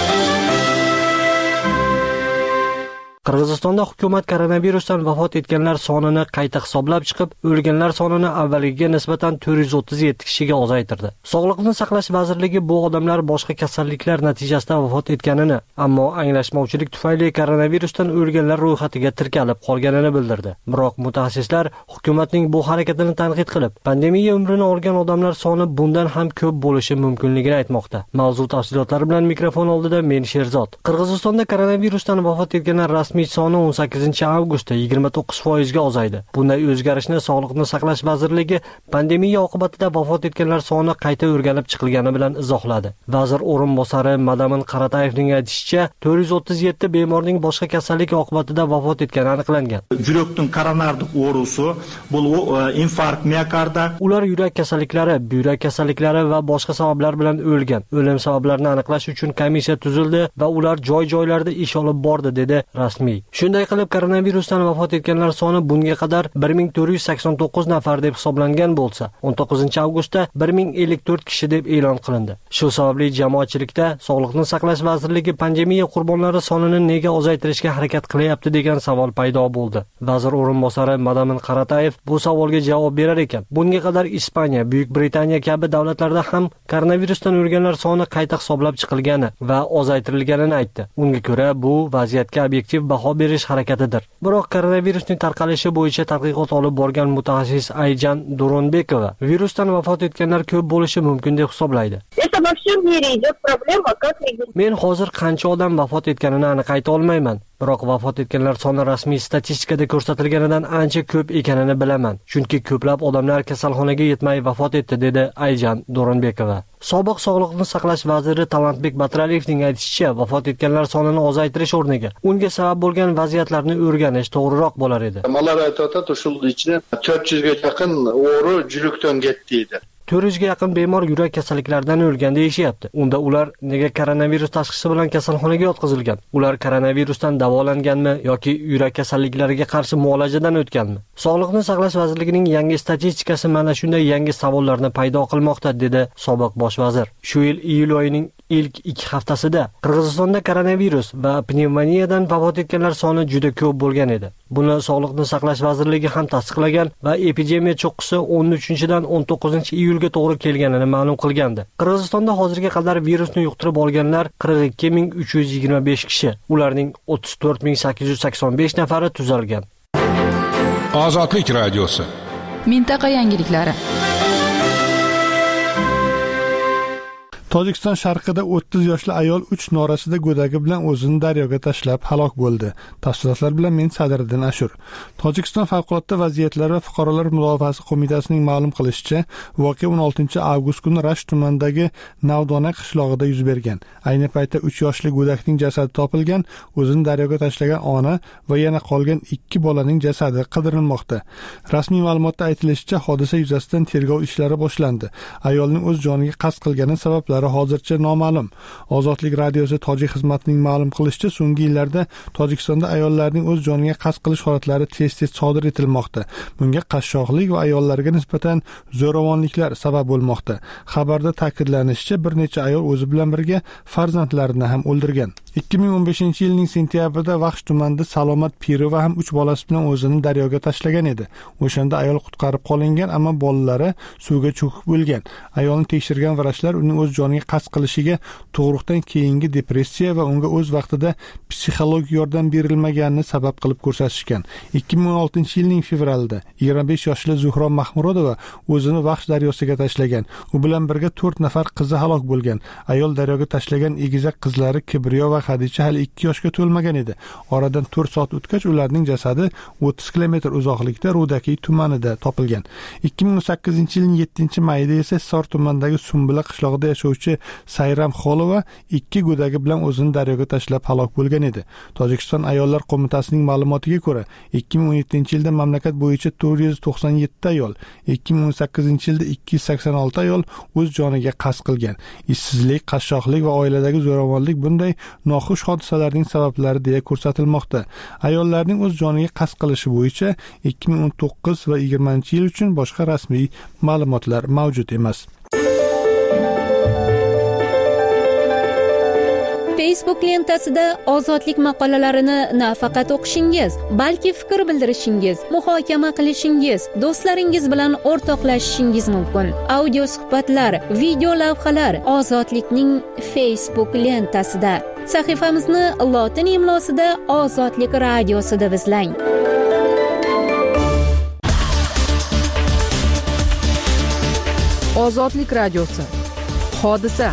Qirg'izistonda hukumat koronavirusdan vafot etganlar sonini qayta hisoblab chiqib, o'lganlar sonini avvalgiga nisbatan to'rt yuz o'ttiz yetti kishiga ozaytirdi. Sog'liqni saqlash vazirligi bu odamlar boshqa kasalliklar natijasida vafot etganini, ammo anglashmovchilik tufayli koronavirusdan o'lganlar ro'yxatiga tirkalib qolganini bildirdi. Biroq mutaxassislar hukumatning bu harakatini tanqid qilib, pandemiya umrini olgan odamlar soni bundan ham ko'p bo'lishi mumkinligini aytmoqda. Mavzu tafsilotlari bilan mikrofon oldida men Sherzod. Qirg'izistonda koronavirusdan vafot etganlar rasmiy soni o'n sakkizinchi avgustda yigirma to'qqiz foizga ozaydi. Bunday o'zgarishni Sog'liqni saqlash vazirligi pandemiya oqibatida vafot etganlar soni qayta o'rganib chiqilgani bilan izohladi. Vazir o'rinbosari Madamin Qaratayevning aytishicha, to'rt yuz o'ttiz yetti bemorning boshqa kasallik oqibatida vafot etgani aniqlangan. Yurakning koronardik o'rusi, bu infarkt miokarda. Ular yurak kasalliklari, buyrak kasalliklari va boshqa sabablar bilan o'lgan. O'lim sabablarini aniqlash uchun komissiya tuzildi va ular joy-joylarda ish olib bordi, dedi rasmiy. Shunday qilib, koronavirusdan vafot etganlar soni bunga qadar bir ming to'rt yuz sakson to'qqiz nafar deb hisoblangan bo'lsa, o'n to'qqizinchi avgustda bir ming ellik to'rt kishi deb e'lon qilindi. Shu sababli jamoatchilikda Sog'liqni saqlash vazirligi pandemiya qurbonlari sonini nega ozaytirishga harakat qilyapti degan savol paydo bo'ldi. Vazir o'rinbosari Madamin Qaratayev bu savolga javob berar ekan, bunga qadar Ispaniya, Buyuk Britaniya kabi davlatlarda ham koronavirusdan o'lganlar soni qayta hisoblab chiqilgani va ozaytirilganini aytdi. Unga ko'ra, bu vaziyatga obyektiv baho berish harakatidir. Biroq koronavirusning tarqalishi bo'yicha tadqiqot olib borgan mutaxassis Ayjan Duronbekova virusdan vafot etganlar ko'p bo'lishi mumkin deb hisoblaydi. Men hozir qancha odam vafot etganini aniq ayta olmayman. Biroq vafot etganlar soni rasmiy statistikada ko'rsatilganidan ancha ko'p ekanini bilaman. Chunki ko'plab odamlar kasalxonaga yetmay vafot etdi, dedi Ayjan Do'ronbekova. Sobiq sog'liqni saqlash vaziri Talantbek Batraliyevning aytishicha, vafot etganlar sonini ozaytirish o'rniga unga sabab bo'lgan vaziyatlarni o'rganish to'g'riroq bo'lar edi. Mallar aytadi, shu ichida to'rt yuzga yaqin o'g'ri yurakdan ketdi edi. to'rt yuzga yaqin bemor yurak kasalliklaridan o'lgan deyishyapti. Unda ular nega koronavirus tashxisi bilan kasalxonaga yotqizilgan? Ular koronavirusdan davolanganmi yoki yurak kasalliklariga qarshi muolajadan o'tganmi? Sog'liqni saqlash vazirligining yangi statistikasi mana shunday yangi savollarni paydo qilmoqda, dedi sobiq bosh vazir. Shu yil iyul oyining ilk ikki haftasida Qirg'izistonda koronavirus va pnevmoniyadan vafot etganlar soni juda ko'p bo'lgan edi. Buni Sog'liqni saqlash vazirligi ham tasdiqlagan va epidemiya cho'qqisi o'n uchinchidan o'n to'qqizinchi iyulga to'g'ri kelganini ma'lum qilgandi. Qirg'izistonda hozirga qadar virusni yuqtirib olganlar qirq ikki ming uch yuz yigirma besh kishi, ularning o'ttiz to'rt ming sakkiz yuz sakson besh nafari tuzalgan. Ozodlik radiosi. Mintaqa yangiliklari. Tojikiston sharqida o'ttiz yoshli ayol uch norasida go'dagi bilan o'zini daryoga tashlab halok bo'ldi. Tafsilotlar bilan men Sadriddin Ashur. Tojikiston favqulodda vaziyatlar va fuqarolar mudofaasi qo'mitasining ma'lum qilishicha, voqea o'n oltinchi avgust kuni Rasht tumanidagi Navdona qishlog'ida yuz bergan. Ayni paytda uch yoshli go'dakning jasadi topilgan, o'zini daryoga tashlagan ona va yana qolgan ikki bolaning jasadi qidirilmoqda. Rasmiy ma'lumotda aytilishicha, hodisa yuzasidan tergov ishlari boshlandi. Ayolning o'z joniga qasd qilgani sabablari hozircha noma'lum. Ozodlik radiosi tojik xizmatining ma'lum qilishicha, so'nggi yillarda Tojikistonda ayollarning o'z joniga qasd qilish holatlari tez-tez sodir etilmoqda. Bunga qashshoqlik va ayollarga nisbatan zo'ravonliklar sabab bo'lmoqda. Xabarda ta'kidlanishicha, bir necha ayol o'zi bilan birga farzandlarini ham o'ldirgan. ikki ming o'n beshinchi yilning sentyabrida Vaxsh tumanida Salomat Pirova ham uch bolasi bilan o'zini daryoga tashlagan edi. O'shanda ayol qutqarib qolingan, ammo bolalari suvga cho'kib o'lgan. Ayolni tekshirgan vrachlar uning o'z joniga qasd qilishiga tug'ruqdan keyingi depressiya va unga o'z vaqtida psixologik yordam berilmaganini sabab qilib ko'rsatishgan. ikki ming o'n oltinchi yilning fevralida yigirma besh yoshli Zuhro Mahmurodova o'zini Vaxsh daryosiga tashlagan. U bilan birga to'rt nafar qizi halok bo'lgan. Ayol daryoga tashlagan egizak qizlari Kibriyo va Xadicha hali ikki yoshga to'lmagan edi. Oradan to'rt soat o'tgach ularning jasadi o'ttiz kilometr uzoqlikda Rudakiy tumanida topilgan. ikki ming o'n sakkizinchi yilning yettinchi mayida esa Sor tumanidagi Sumbula qishlog'ida yashovchi Sayram Xolova ikki go'dagi bilan o'zini daryoga tashlab halok bo'lgan edi. Tojikiston ayollar qo'mitasining ma'lumotiga ko'ra, ikki ming o'n yettinchi yilda mamlakat bo'yicha to'rt yuz to'qson yetti ayol, ikki ming o'n sakkizinchi yilda ikki yuz sakson olti ayol o'z joniga qasd qilgan. Ishsizlik, qashshoqlik va oiladagi zo'ravonlik bunday noxush hodisalarning sabablari deya ko'rsatilmoqda. Ayollarning o'z joniga qasd qilishi bo'yicha ikki ming o'n to'qqiz va yigirmanchi yil uchun boshqa rasmiy ma'lumotlar mavjud emas. Facebook lentasida ozodlik maqolalarini nafaqat o'qishingiz, balki fikr bildirishingiz, muhokama qilishingiz, do'stlaringiz bilan o'rtoqlashishingiz mumkin. Audio suhbatlar, video lavhalar Ozodlikning Facebook lentasida. Sahifamizni lotin imlosida Ozodlik radiosida izlang. Ozodlik radiosi. Hodisa.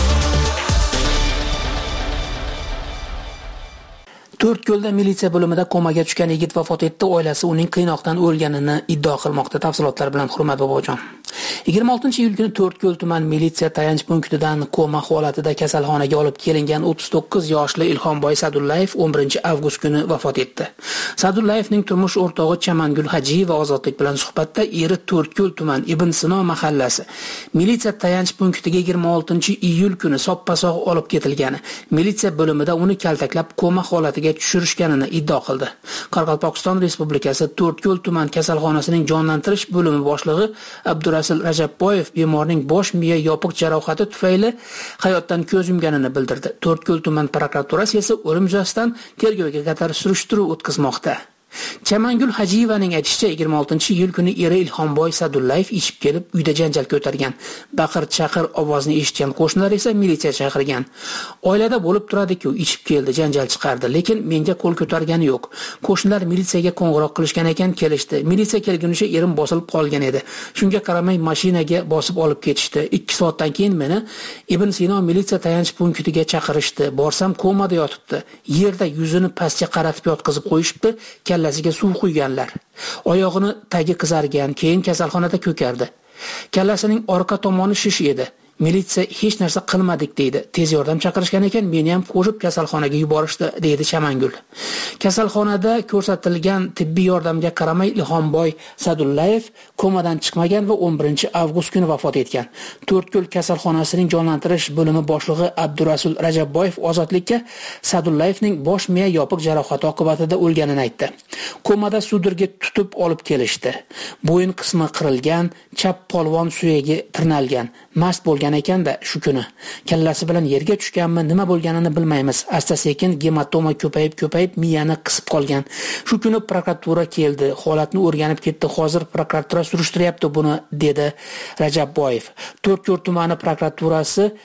To'rtko'lda militsiya bo'limida komaga tushgan yigit vafot etdi. Oilasi uning qiynoqdan o'lganini iddao qilmoqda. Tafsilotlar bilan Hurmat Bobojon. yigirma oltinchi iyul kuni To'rtko'l tuman militsiya tayanch punktidan koma holatida kasalxonaga olib kelingan o'ttiz to'qqiz yoshli Ilhomboy Sadullayev o'n birinchi avgust kuni vafot etdi. Sadullayevning turmush o'rtog'i Chamangul Hajiyeva Ozodlik bilan suhbatda eri To'rtko'l tuman Ibn Sino mahallasi militsiya tayanch punktiga yigirma oltinchi iyul kuni soppa-sog' olib ketilgani, militsiya bo'limida uni kaltaklab koma holatiga tushirishganini iddao qildi. Qoraqalpog'iston Respublikasi To'rtko'l tuman kasalxonasining jonlantirish bo'limi boshlig'i Abdurasul Rajabboyev bemorning bosh miya yopiq jarohati tufayli hayotdan ko'z yumganini bildirdi. To'rtko'l tuman prokuraturasi esa o'lim yuzasidan tergovga qadar surishtiruv o'tkazmoqda. Chamangul Hajiyevaning aytishicha, yigirma oltinchi iyul kuni eri Ilhomboy Sadullayev ichib kelib uyda janjal ko'targan. Baqir-chaqir ovozini eshitgan qo'shnilar esa militsiya chaqirgan. Oilada bo'lib turadi-ku, ichib keldi, janjal chiqardi, lekin menga qo'l ko'targani yo'q. Qo'shnilar militsiyaga qo'ng'iroq qilishgan ekan, kelishdi. Militsiya kelgunicha erim bosilib qolgan edi. Shunga qaramay mashinaga bosib olib ketishdi. ikki soatdan keyin meni Ibn Sino militsiya tayanch punktiga chaqirishdi. Borsam komada yotibdi. Yerda yuzini pastga qaratib yotqizib qo'yishibdi. Kallasiga suv quyganlar. Oyog'ini tagi qizargan, keyin kasalxonada ko'kardi. Kallasining orqa tomoni shish edi. Militsiya hech narsa qilmadik deydi. Tez yordam chaqirishgan ekan, meni ham qo'shib kasalxonaga yuborishdi, deydi Chamangul. Kasalxonada ko'rsatilgan tibbiy yordamga qaramay Ilhomboy Sadullayev komadan chiqmagan va o'n birinchi avgust kuni vafot etgan. To'rtko'l kasalxonasining jonlantirish bo'limi boshlig'i Abdurasul Rajabboyev Ozodlikka Sadullayevning bosh miya yopiq jarohati oqibatida o'lganini aytdi. Komada sudurga tutib olib kelishdi. Bo'yin qismi qirilgan, chap polvon suyagi tirnalgan. Mast bo'lgan ekanda shu kuni. Kallasi bilan yerga tushganmi, nima bo'lganini bilmaymiz. Asta-sekin gematoma ko'payib ko'payib miyani qisib qolgan. Shu kuni prokuratura keldi, holatni o'rganib ketdi. Hozir prokuratura surishtiryapti buni, dedi Rajabboyev. To'rtko'l tumani prokuraturasi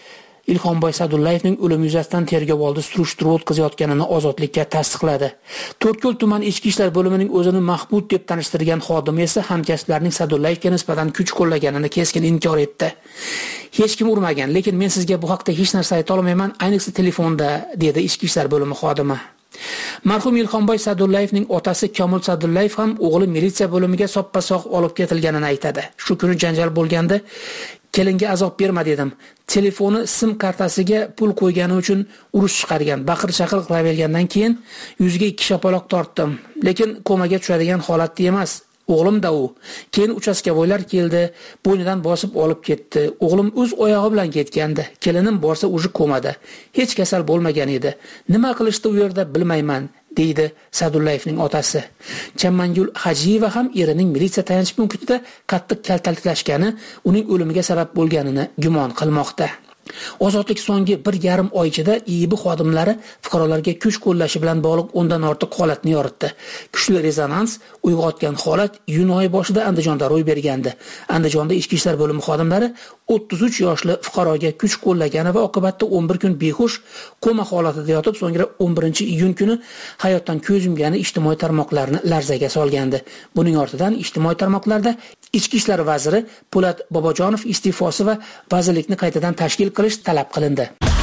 Ilhomboy Sadullayevning o'limi yuzasidan tergovoldi surishtiruv o'tkazayotganini Ozodlikka tasdiqladi. To'rtko'l tuman ichki ishlar bo'limining o'zini Mahmud deb tanishtirgan xodimi esa hamkasblarining Sadullayevga nisbatan kuch qo'llaganini keskin inkor etdi. Hech kim urmagan, lekin men sizga bu haqda hech narsa ayta olmayman, ayniqsa telefonda, dedi ichki ishlar bo'limi xodimi. Marhum Ilhomboy Sadullayevning otasi Komil Sadullayev ham o'g'li militsiya bo'limiga soppa-sog' olib ketilganini aytadi. Shu kuni janjal bo'lganda kelinga azob berma dedim. Telefoni sim kartasiga pul qo'ygani uchun urush chiqargan, baqir-chaqir qilavergandan keyin yuziga ikki shapaloq tortdim. Lekin komaga tushadigan holatda emas. O'g'lim-da u. Keyin uchastkavoylar keldi, bo'ynidan bosib olib ketdi. O'g'lim o'z oyog'i bilan ketgandi. Kelinim borsa uji komada. Hech kasal bo'lmagan edi. Nima qilishdi u yerda bilmayman, deydi Sadullayevning otasi. Chammangul Hajiyeva ham erining militsiya tayanch punktida qattiq kaltaklashgani uning o'limiga sabab bo'lganini gumon qilmoqda. Ozodlik so'nggi bir yarim oy ichida I I B xodimlari fuqarolarga kuch qo'llashi bilan bog'liq o'ndan ortiq holatni yoritdi. Kuchli rezonans uyg'otgan holat iyun oyi boshida Andijonda ro'y bergandi. Andijonda ichki ishlar bo'limi xodimlari o'ttiz uch yoshli fuqaroga kuch qo'llagani va oqibatda o'n bir kun behush koma holatida yotib, so'ngra o'n birinchi iyun kuni hayotdan ko'z yumgani ijtimoiy tarmoqlarni larzaga solgandi. Buning ortidan ijtimoiy tarmoqlarda Ichki ishlar vaziri Po'lat Bobojonov iste'fosi va vazirlikni qaytadan tashkil qilish talab qilindi.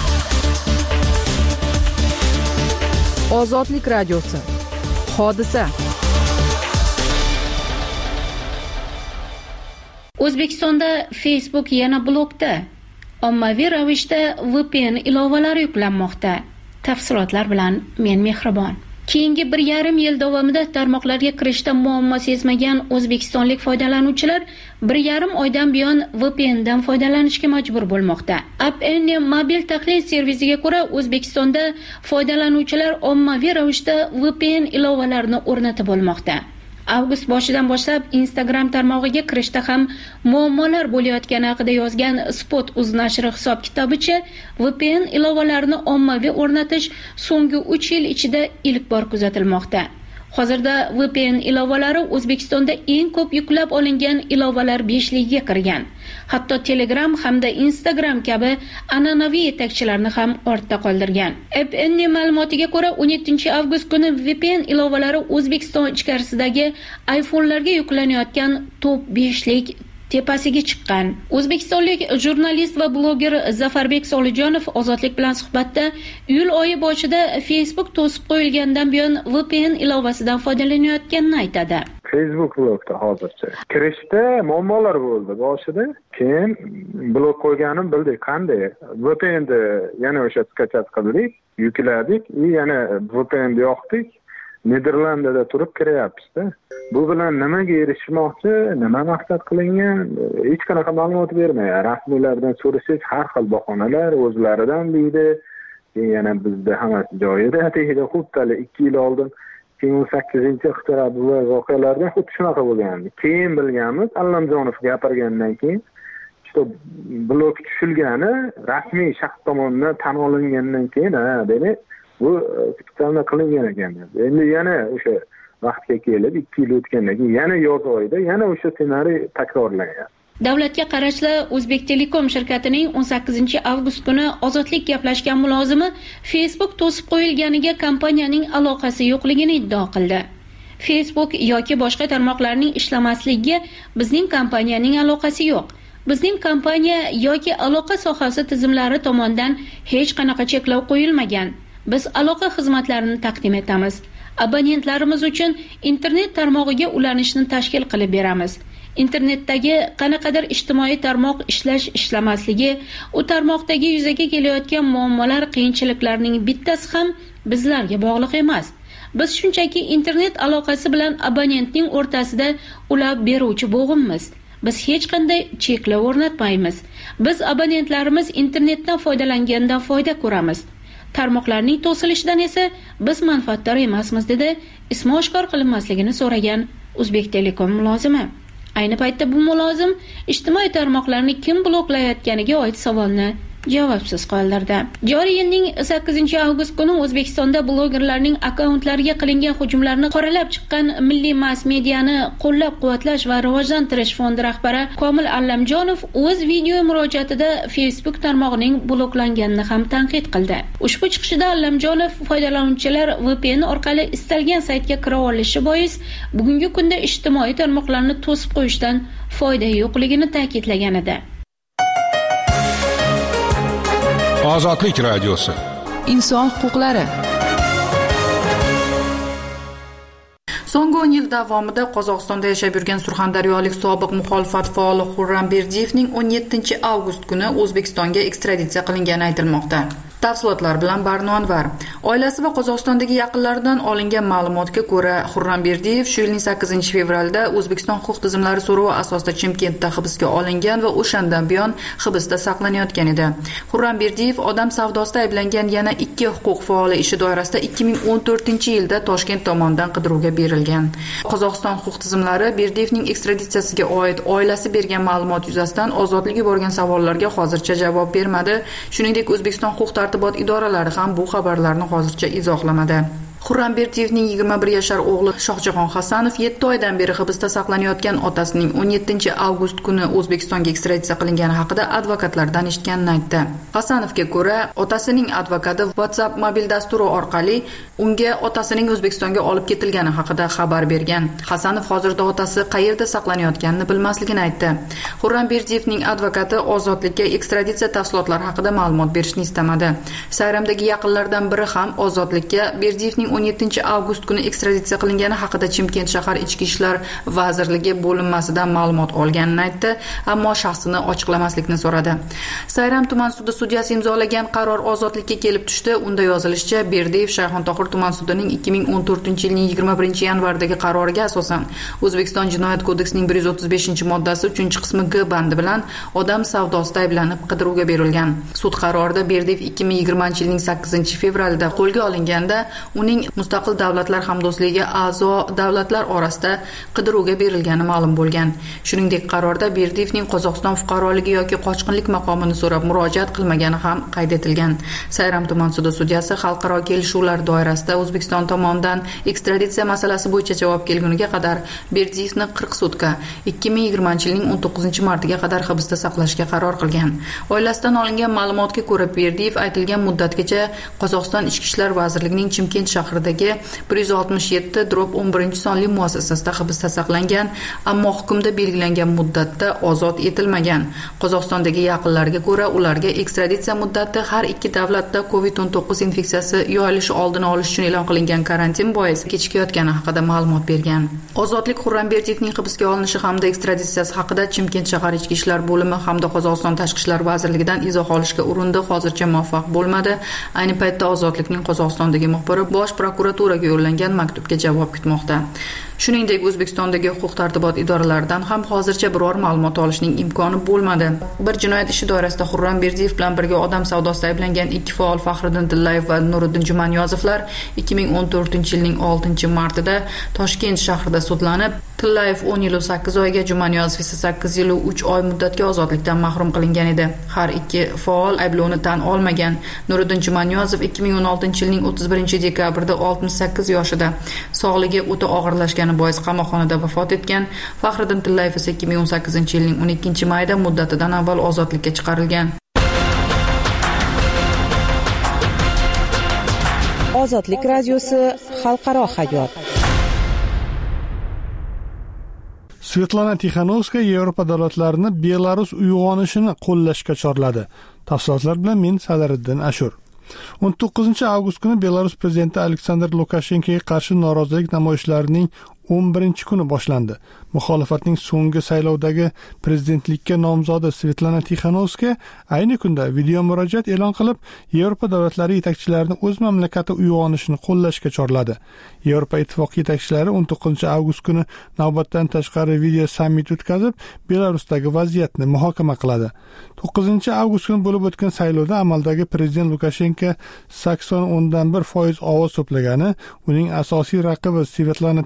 Ozodlik radiosi. Hodisa. O'zbekistonda Facebook yana blokda. Ommaviy ravishda V P N ilovalari yuklanmoqda. Tafsilotlar bilan men Mehribon. Keyingi bir yarim yil davomida tarmoqlarga kirishda muammo sezmagan o'zbekistonlik foydalanuvchilar bir yarim oydan buyon V P N dan foydalanishga majbur bo'lmoqda. App N mobil tahlil servisiga ko'ra, O'zbekistonda foydalanuvchilar ommaviy ravishda V P N ilovalarini o'rnatib olmoqda. Avgust boshidan boshlab Instagram tarmog'iga kirishda ham muammolar bo'layotgani haqida yozgan Spot uz nashri hisob-kitobicha V P N ilovalarini ommaviy o'rnatish so'nggi uch yil ichida ilk bor kuzatilmoqda. Hozirda V P N ilovalari O'zbekistonda eng ko'p yuklab olingan ilovalar beshligiga kirgan. Hatto Telegram hamda Instagram kabi an'anaviy yetakchilarni ham ortda qoldirgan. App N ma'lumotiga ko'ra, o'n yettinchi avgust kuni V P N ilovalari O'zbekiston ichkarisidagi iPhone'larga yuklanayotgan top beshlik tepasiga chiqqan. O'zbekistonlik jurnalist va bloger Zafarbek Solijonov Ozodlik bilan suhbatda iyul oyi boshida Facebook to'sib qo'yilgandan buyon V P N ilovasidan foydalanayotganini aytadi. Facebook blokda hozircha. Kirishda muammolar bo'ldi boshida, keyin blok qo'yganim bildik. Qanday? V P N'ni yana o'sha skachat qildik, yukladik, yana V P N'ni yoqdik. Niderlandiyada turib kiryapmiz-da. Bu bilan nimaga erishmoqchi, nima maqsad qilingan, hech qanaqa ma'lumot bermaydi. Rasmiylardan so'rasangiz har xil bahonalar o'zlaridan deydi. Yana bizda hammasi joyida, deydi. Xuddi ikki yil oldin ikki ming o'n sakkizinchi ixtiro voqealarida xuddi shunaqa bo'lgandi. Keyin bilganmiz, Allamjonov gapirgandan keyin işte blok tushilgani rasmiy shaxs tomonidan tan olingandan keyin, ha, dedi. Bu spesialna qilingan ekan. Endi yana o'sha vaqtga kelib ikki yil o'tgandan keyin yana yoz oyida yana o'sha ssenariy takrorlangan. Davlatga qarashli O'zbek Telekom shirkatining o'n sakkizinchi avgust kuni Ozodlik gaplashgan mulozimi Facebook to'sib qo'yilganiga kompaniyaning aloqasi yo'qligini iddao qildi. Facebook yoki boshqa tarmoqlarning ishlamasligiga bizning kompaniyaning aloqasi yo'q. Bizning kompaniya yoki aloqa sohasi tizimlari tomonidan hech qanaqa cheklov qo'yilmagan. Biz aloqa xizmatlarini taqdim etamiz. Abonentlarimiz uchun internet tarmog'iga ulanishni tashkil qilib beramiz. Internetdagi qanaqadir ijtimoiy tarmoq ishlash ishlamasligi, u tarmoqdagi yuzaga kelayotgan muammolar, qiyinchiliklarning bittasi ham bizlarga bog'liq emas. Biz shunchaki internet aloqasi bilan abonentning o'rtasida ulab beruvchi bo'g'inmiz. Biz hech qanday cheklov o'rnatmaymiz. Biz abonentlarimiz internetdan foydalangandan foyda ko'ramiz. Tarmoqlarning to'silishidan esa biz manfaatdor emasmiz, dedi ismi oshkor qilinmasligini so'ragan O'zbek Telekom mulozimi. Ayni paytda bu mulozim ijtimoiy tarmoqlarni kim bloklayotganiga oid savolni javobsiz qoldirdi. Joriy yilning sakkizinchi avgust kuni O'zbekistonda blogerlarning akkauntlariga qilingan hujumlarni qoralab chiqqan Milliy mass mediani qo'llab-quvvatlash va rivojlantirish fondi rahbari Komil Allamjonov o'z video murojaatida Facebook tarmog'ining bloklanganini ham tanqid qildi. Ushbu chiqishida Allamjonov foydalanuvchilar V P N orqali istalgan saytga kira olishi bois bugungi kunda ijtimoiy tarmoqlarni to'sib qo'yishdan foyda yo'qligini ta'kidlagan edi. Ozodlik radiosi. Inson huquqlari. So'nggi o'n yil davomida Qozog'istonda yashab yurgan surxondaryolik sobiq muxolifat faoli Xurram Berdiyevning o'n yettinchi avgust kuni O'zbekistonga ekstraditsiya qilingani aytilmoqda. Tafsilotlar bilan Barno Anvar. Oilasi va Qozog'istondagi yaqinlaridan olingan ma'lumotga ko'ra, Xurram Berdiyev shu yilning sakkizinchi fevralda O'zbekiston huquq tizimlari so'rovi asosida Chimkentda hibsga olingan va o'shandan buyon hibsda saqlanayotgan edi. Xurram Berdiyev odam savdosida ayblangan yana ikki huquq faoli ishi doirasida ikki ming o'n to'rtinchi yilda Toshkent tomonidan qidiruvga berilgan. Qozog'iston huquq tizimlari Berdiyevning ekstraditsiyasiga oid oilasi bergan ma'lumot yuzasidan ozodlik yuborgan savollarga hozircha javob bermadi. Shuningdek, O'zbekiston huquq tartibot idoralari ham bu xabarlarni hozircha izohlamadi. Xurram Berdiyevning yigirma bir yashar o'g'li Shohjahon Hasanov yetti oydan beri hibsda saqlanayotgan otasining o'n yettinchi avgust kuni O'zbekistonga ekstraditsiya qilingani haqida advokatlardan eshitganini aytdi. Hasanovga ko'ra, otasining advokati WhatsApp mobil dasturi orqali unga otasining O'zbekistonga olib ketilgani haqida xabar bergan. Hasanov hozirda otasi qayerda saqlanayotganini bilmasligini aytdi. Xurram Berdiyevning advokati ozodlikka ekstraditsiya tafsilotlari haqida ma'lumot berishni istamadi. Sayramdagi yaqinlardan biri ham ozodlikka Berdiyevning o'n yettinchi avgust kuni ekstraditsiya qilingani haqida Chimkent shahar Ichki ishlar vazirligi bo'linmasidan ma'lumot olganini aytdi, ammo shaxsini ochiqlamaslikni so'radi. Sayram tuman sudi sudyasi imzolagan qaror ozodlikka kelib tushdi. Unda yozilishicha, Berdiyev Shayxontohur tuman sudining ikki ming o'n to'rtinchi yilning yigirma birinchi yanvardagi qaroriga asosan O'zbekiston Jinoyat kodeksining bir yuz o'ttiz beshinchi moddasi uchinchi qismi G bandi bilan odam savdosida ayblanib qidiruvga berilgan. Sud qarorida Berdiyev ikki ming yigirmanchi yilning sakkizinchi fevralida qo'lga olinganda uning mustaqil davlatlar hamdo'stligiga a'zo davlatlar orasida qidiruvga berilgani ma'lum bo'lgan. Shuningdek, qarorda Berdiyevning Qozog'iston fuqaroligi yoki qochqinlik maqomini so'rab murojaat qilmagani ham qayd etilgan. Sayram tuman sudi sudyasi xalqaro kelishuvlar doirasida O'zbekiston tomonidan ekstraditsiya masalasi bo'yicha javob kelguniga qadar Berdiyevni qirq sutka ikki ming yigirmanchi yilning o'n to'qqizinchi martiga qadar hibsda saqlashga qaror qilgan. Oilasidan olingan ma'lumotga ko'ra, Berdiyev aytilgan muddatgacha Qozog'iston Ichki ishlar vazirligining Chimkent shahridagi bir yuz oltmish yetti o'n birinchi sonli muassasasida hibsda saqlangan, ammo hukmda belgilangan muddatda ozod etilmagan. Qozog'istondagi yaqinlariga ko'ra, ularga ekstraditsiya muddati har ikki davlatda covid o'n to'qqiz infeksiyasi yoyilishi oldini olish uchun e'lon qilingan karantin bois kechikayotgani haqida ma'lumot bergan. Ozodlik Xurram Berdiyevning hibsga olinishi hamda ekstraditsiyasi haqida Chimkent shahar Ichki ishlar bo'limi hamda Qozog'iston tashqi ishlar vazirligidan izoh olishga urindi, hozircha muvaffaq bo'lmadi. Ayni paytda Ozodlikning Qozog'istondagi muxbiri Bosh prokuraturaga yo'llangan maktubga javob kutmoqda. Shuningdek, O'zbekistondagi huquq tartibot idoralaridan ham hozircha biror ma'lumot olishning imkoni bo'lmadi. Bir jinoyat ishi doirasida Xurram Berdiyev bilan birga odam savdosida ayblangan ikki faol Faxriddin Tillayev va Nuriddin Jumaniyozovlar ikki ming o'n to'rtinchi yilning oltinchi martida Toshkent shahrida sudlanib, Tillayev o'n yil sakkiz oyga, Jumaniyozov esa sakkiz yil uch oy muddatga ozodlikdan mahrum qilingan edi. Har ikki faol ayblovni tan olmagan. Nuriddin Jumaniyozov ikki ming o'n oltinchi yilning o'ttiz birinchi dekabrida oltmish sakkiz yoshida sog'ligi o'ta og'irlashgani bois qamoqxonada vafot etgan. Faxriddin Tillayev esa ikki ming o'n sakkizinchi yilning o'n ikkinchi mayida muddatidan avval ozodlikka chiqarilgan. Ozodlik radiosi xalqaro hayot. Svetlana Tixanovskaya Yevropa davlatlarini Belarus uyg'onishini qo'llashga chorladi. Tafsilotlar bilan men Sadariddin Ashur. o'n to'qqizinchi avgust kuni Belarus prezidenti Aleksandr Lukashenkoga qarshi norozilik namoyishlarining o'n birinchi kuni boshlandi. Muxolifatning so'nggi saylovdagi prezidentlikka nomzodi Svetlana Tixanovskaya ayni kunda video murojaat e'lon qilib, Yevropa davlatlari yetakchilarini o'z mamlakati uyg'onishini qo'llashga chorladi. Yevropa ittifoqi yetakchilari o'n to'qqizinchi avgust kuni navbatdan tashqari video sammit o'tkazib, Belarusdagi vaziyatni muhokama qiladi. to'qqizinchi avgust kuni bo'lib o'tgan saylovda amaldagi prezident Lukashenko sakson o'ndan bir foiz ovoz to'plagani, uning asosiy raqibi Svetlana Tixanovskaya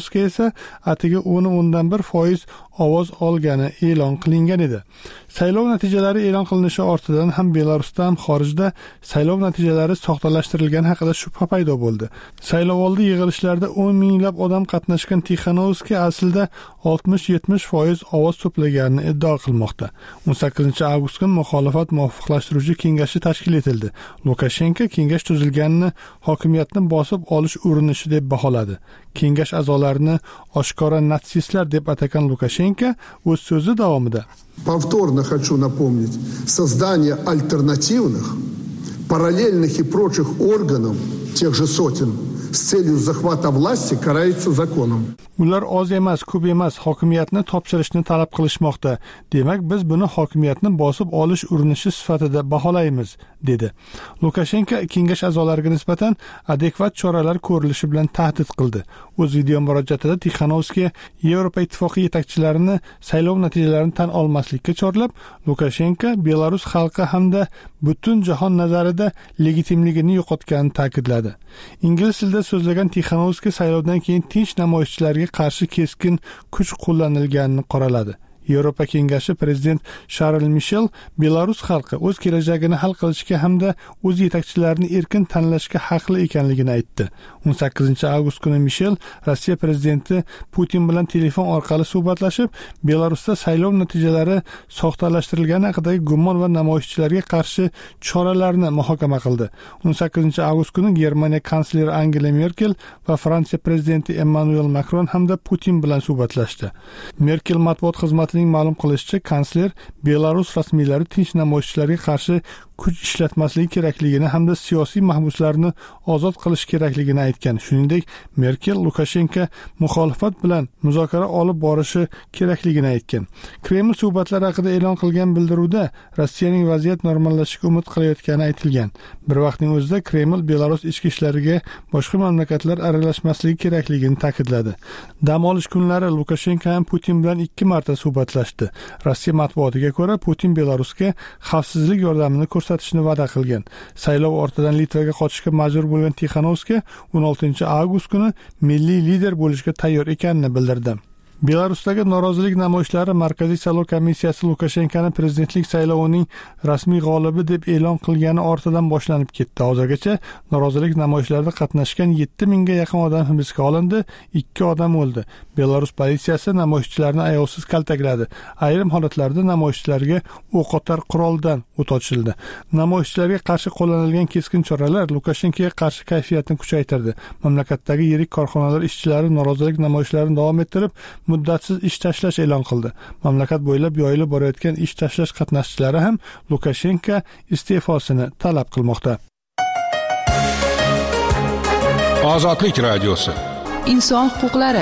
Tixanovskiy esa atigi o'n o'ndan bir foiz ovoz olgani e'lon qilingan edi. Saylov natijalari e'lon qilinishi ortidan ham Belarusda ham xorijda saylov natijalari soxtalashtirilgani haqida shubha paydo bo'ldi. Saylovoldi yig'ilishlarda o'n minglab odam qatnashgan Tixanovskiy aslida oltmish yetmish foiz ovoz to'plaganini iddao qilmoqda. o'n sakkizinchi avgust kuni muxolifat muvofiqlashtiruvchi kengashi tashkil etildi. Lukashenko kengash tuzilganini hokimiyatni bosib olish urinishi deb baholadi. Kengash a'zolarini oshkora natsistlar deb atagan Lukashenko o'z so'zi davomida Повторно хочу напомнить, создание альтернативных, параллельных и прочих органов, тех же сотен, с целью захвата власти карается законом. Ular oz emas, ko'p emas, hokimiyatni topshirishni talab qilishmoqda. Demak, biz buni hokimiyatni bosib olish urinishi sifatida baholaymiz, dedi. Lukashenko kengash a'zolariga nisbatan adekvat choralar ko'rilishi bilan tahdid qildi. O'z video murojaatida Tixanovskiy Yevropa ittifoqi yetakchilarini saylov natijalarini tan olmaslikka chorlab, Lukashenko Belarus xalqi hamda butun jahon nazarida legitimligini yo'qotganini ta'kidladi. Ingliz tilida so'zlagan Tixanovskiy saylovdan keyin tinch namoyishchilarga qarshi keskin kuch qo'llanilganini qoraladi. Yevropa Kengashi prezident Charles Michel Belarus xalqi o'z kelajagini hal qilishga hamda o'z yetakchilarini erkin tanlashga haqli ekanligini aytdi. o'n sakkizinchi avgust kuni Michel Rossiya prezidenti Putin bilan telefon orqali suhbatlashib, Belarusda saylov natijalari soxtalashtirilgani haqidagi gumon va namoyishchilarga qarshi choralarni muhokama qildi. o'n sakkizinchi avgust kuni Germaniya kansleri Angela Merkel va Fransiya prezidenti Emmanuel Macron hamda Putin bilan suhbatlashdi. Merkel matbuot xizmati ma'lum qilishicha, kansler Belarus rasmiylari tinch namoyishchilarga qarshi kuch ishlatmasligi kerakligini hamda siyosiy mahbuslarni ozod qilish kerakligini aytgan. Shuningdek, Merkel Lukashenko muxolifat bilan muzokara olib borishi kerakligini aytgan. Kreml suhbatlari haqida e'lon qilgan bildiruvda Rossiyaning vaziyat normallashishiga umid qilayotgani aytilgan. Bir vaqtning o'zida Kreml Belarus ichki ishlariga boshqa mamlakatlar aralashmasligi kerakligini ta'kidladi. Dam olish kunlari Lukashenko ham Putin bilan ikki marta suhbatlashdi. Rossiya matbuotiga ko'ra, Putin Belarusga xavfsizlik yordamini ko'rsatishni va'da qilgan. Saylov ortidan Litvaga qochishga majbur bo'lgan Tixanovskiy o'n oltinchi avgust kuni milliy lider bo'lishga tayyor ekanini bildirdi. Belarusdagi norozilik namoyishlari Markaziy saylov komissiyasi Lukashenkoni prezidentlik saylovining rasmiy g'olibi deb e'lon qilgani ortidan boshlanib ketdi. Hozirgacha norozilik namoyishlarida qatnashgan yetti mingga yaqin odam hibsga olindi, ikki odam o'ldi. Belarus politsiyasi namoyishchilarni ayovsiz kaltakladi. Ayrim holatlarda namoyishchilarga o'qotar quroldan o't ochildi. Namoyishchilarga qarshi qo'llanilgan keskin choralar Lukashenkoga qarshi kayfiyatni kuchaytirdi. Mamlakatdagi yirik korxonalar ishchilari norozilik namoyishlarini davom ettirib, muddatsiz ish tashlash e'lon qildi. Mamlakat bo'ylab yoyilib borayotgan ish tashlash qatnashchilari ham Lukashenko iste'fosini talab qilmoqda. Ozodlik radiosi. Inson huquqlari.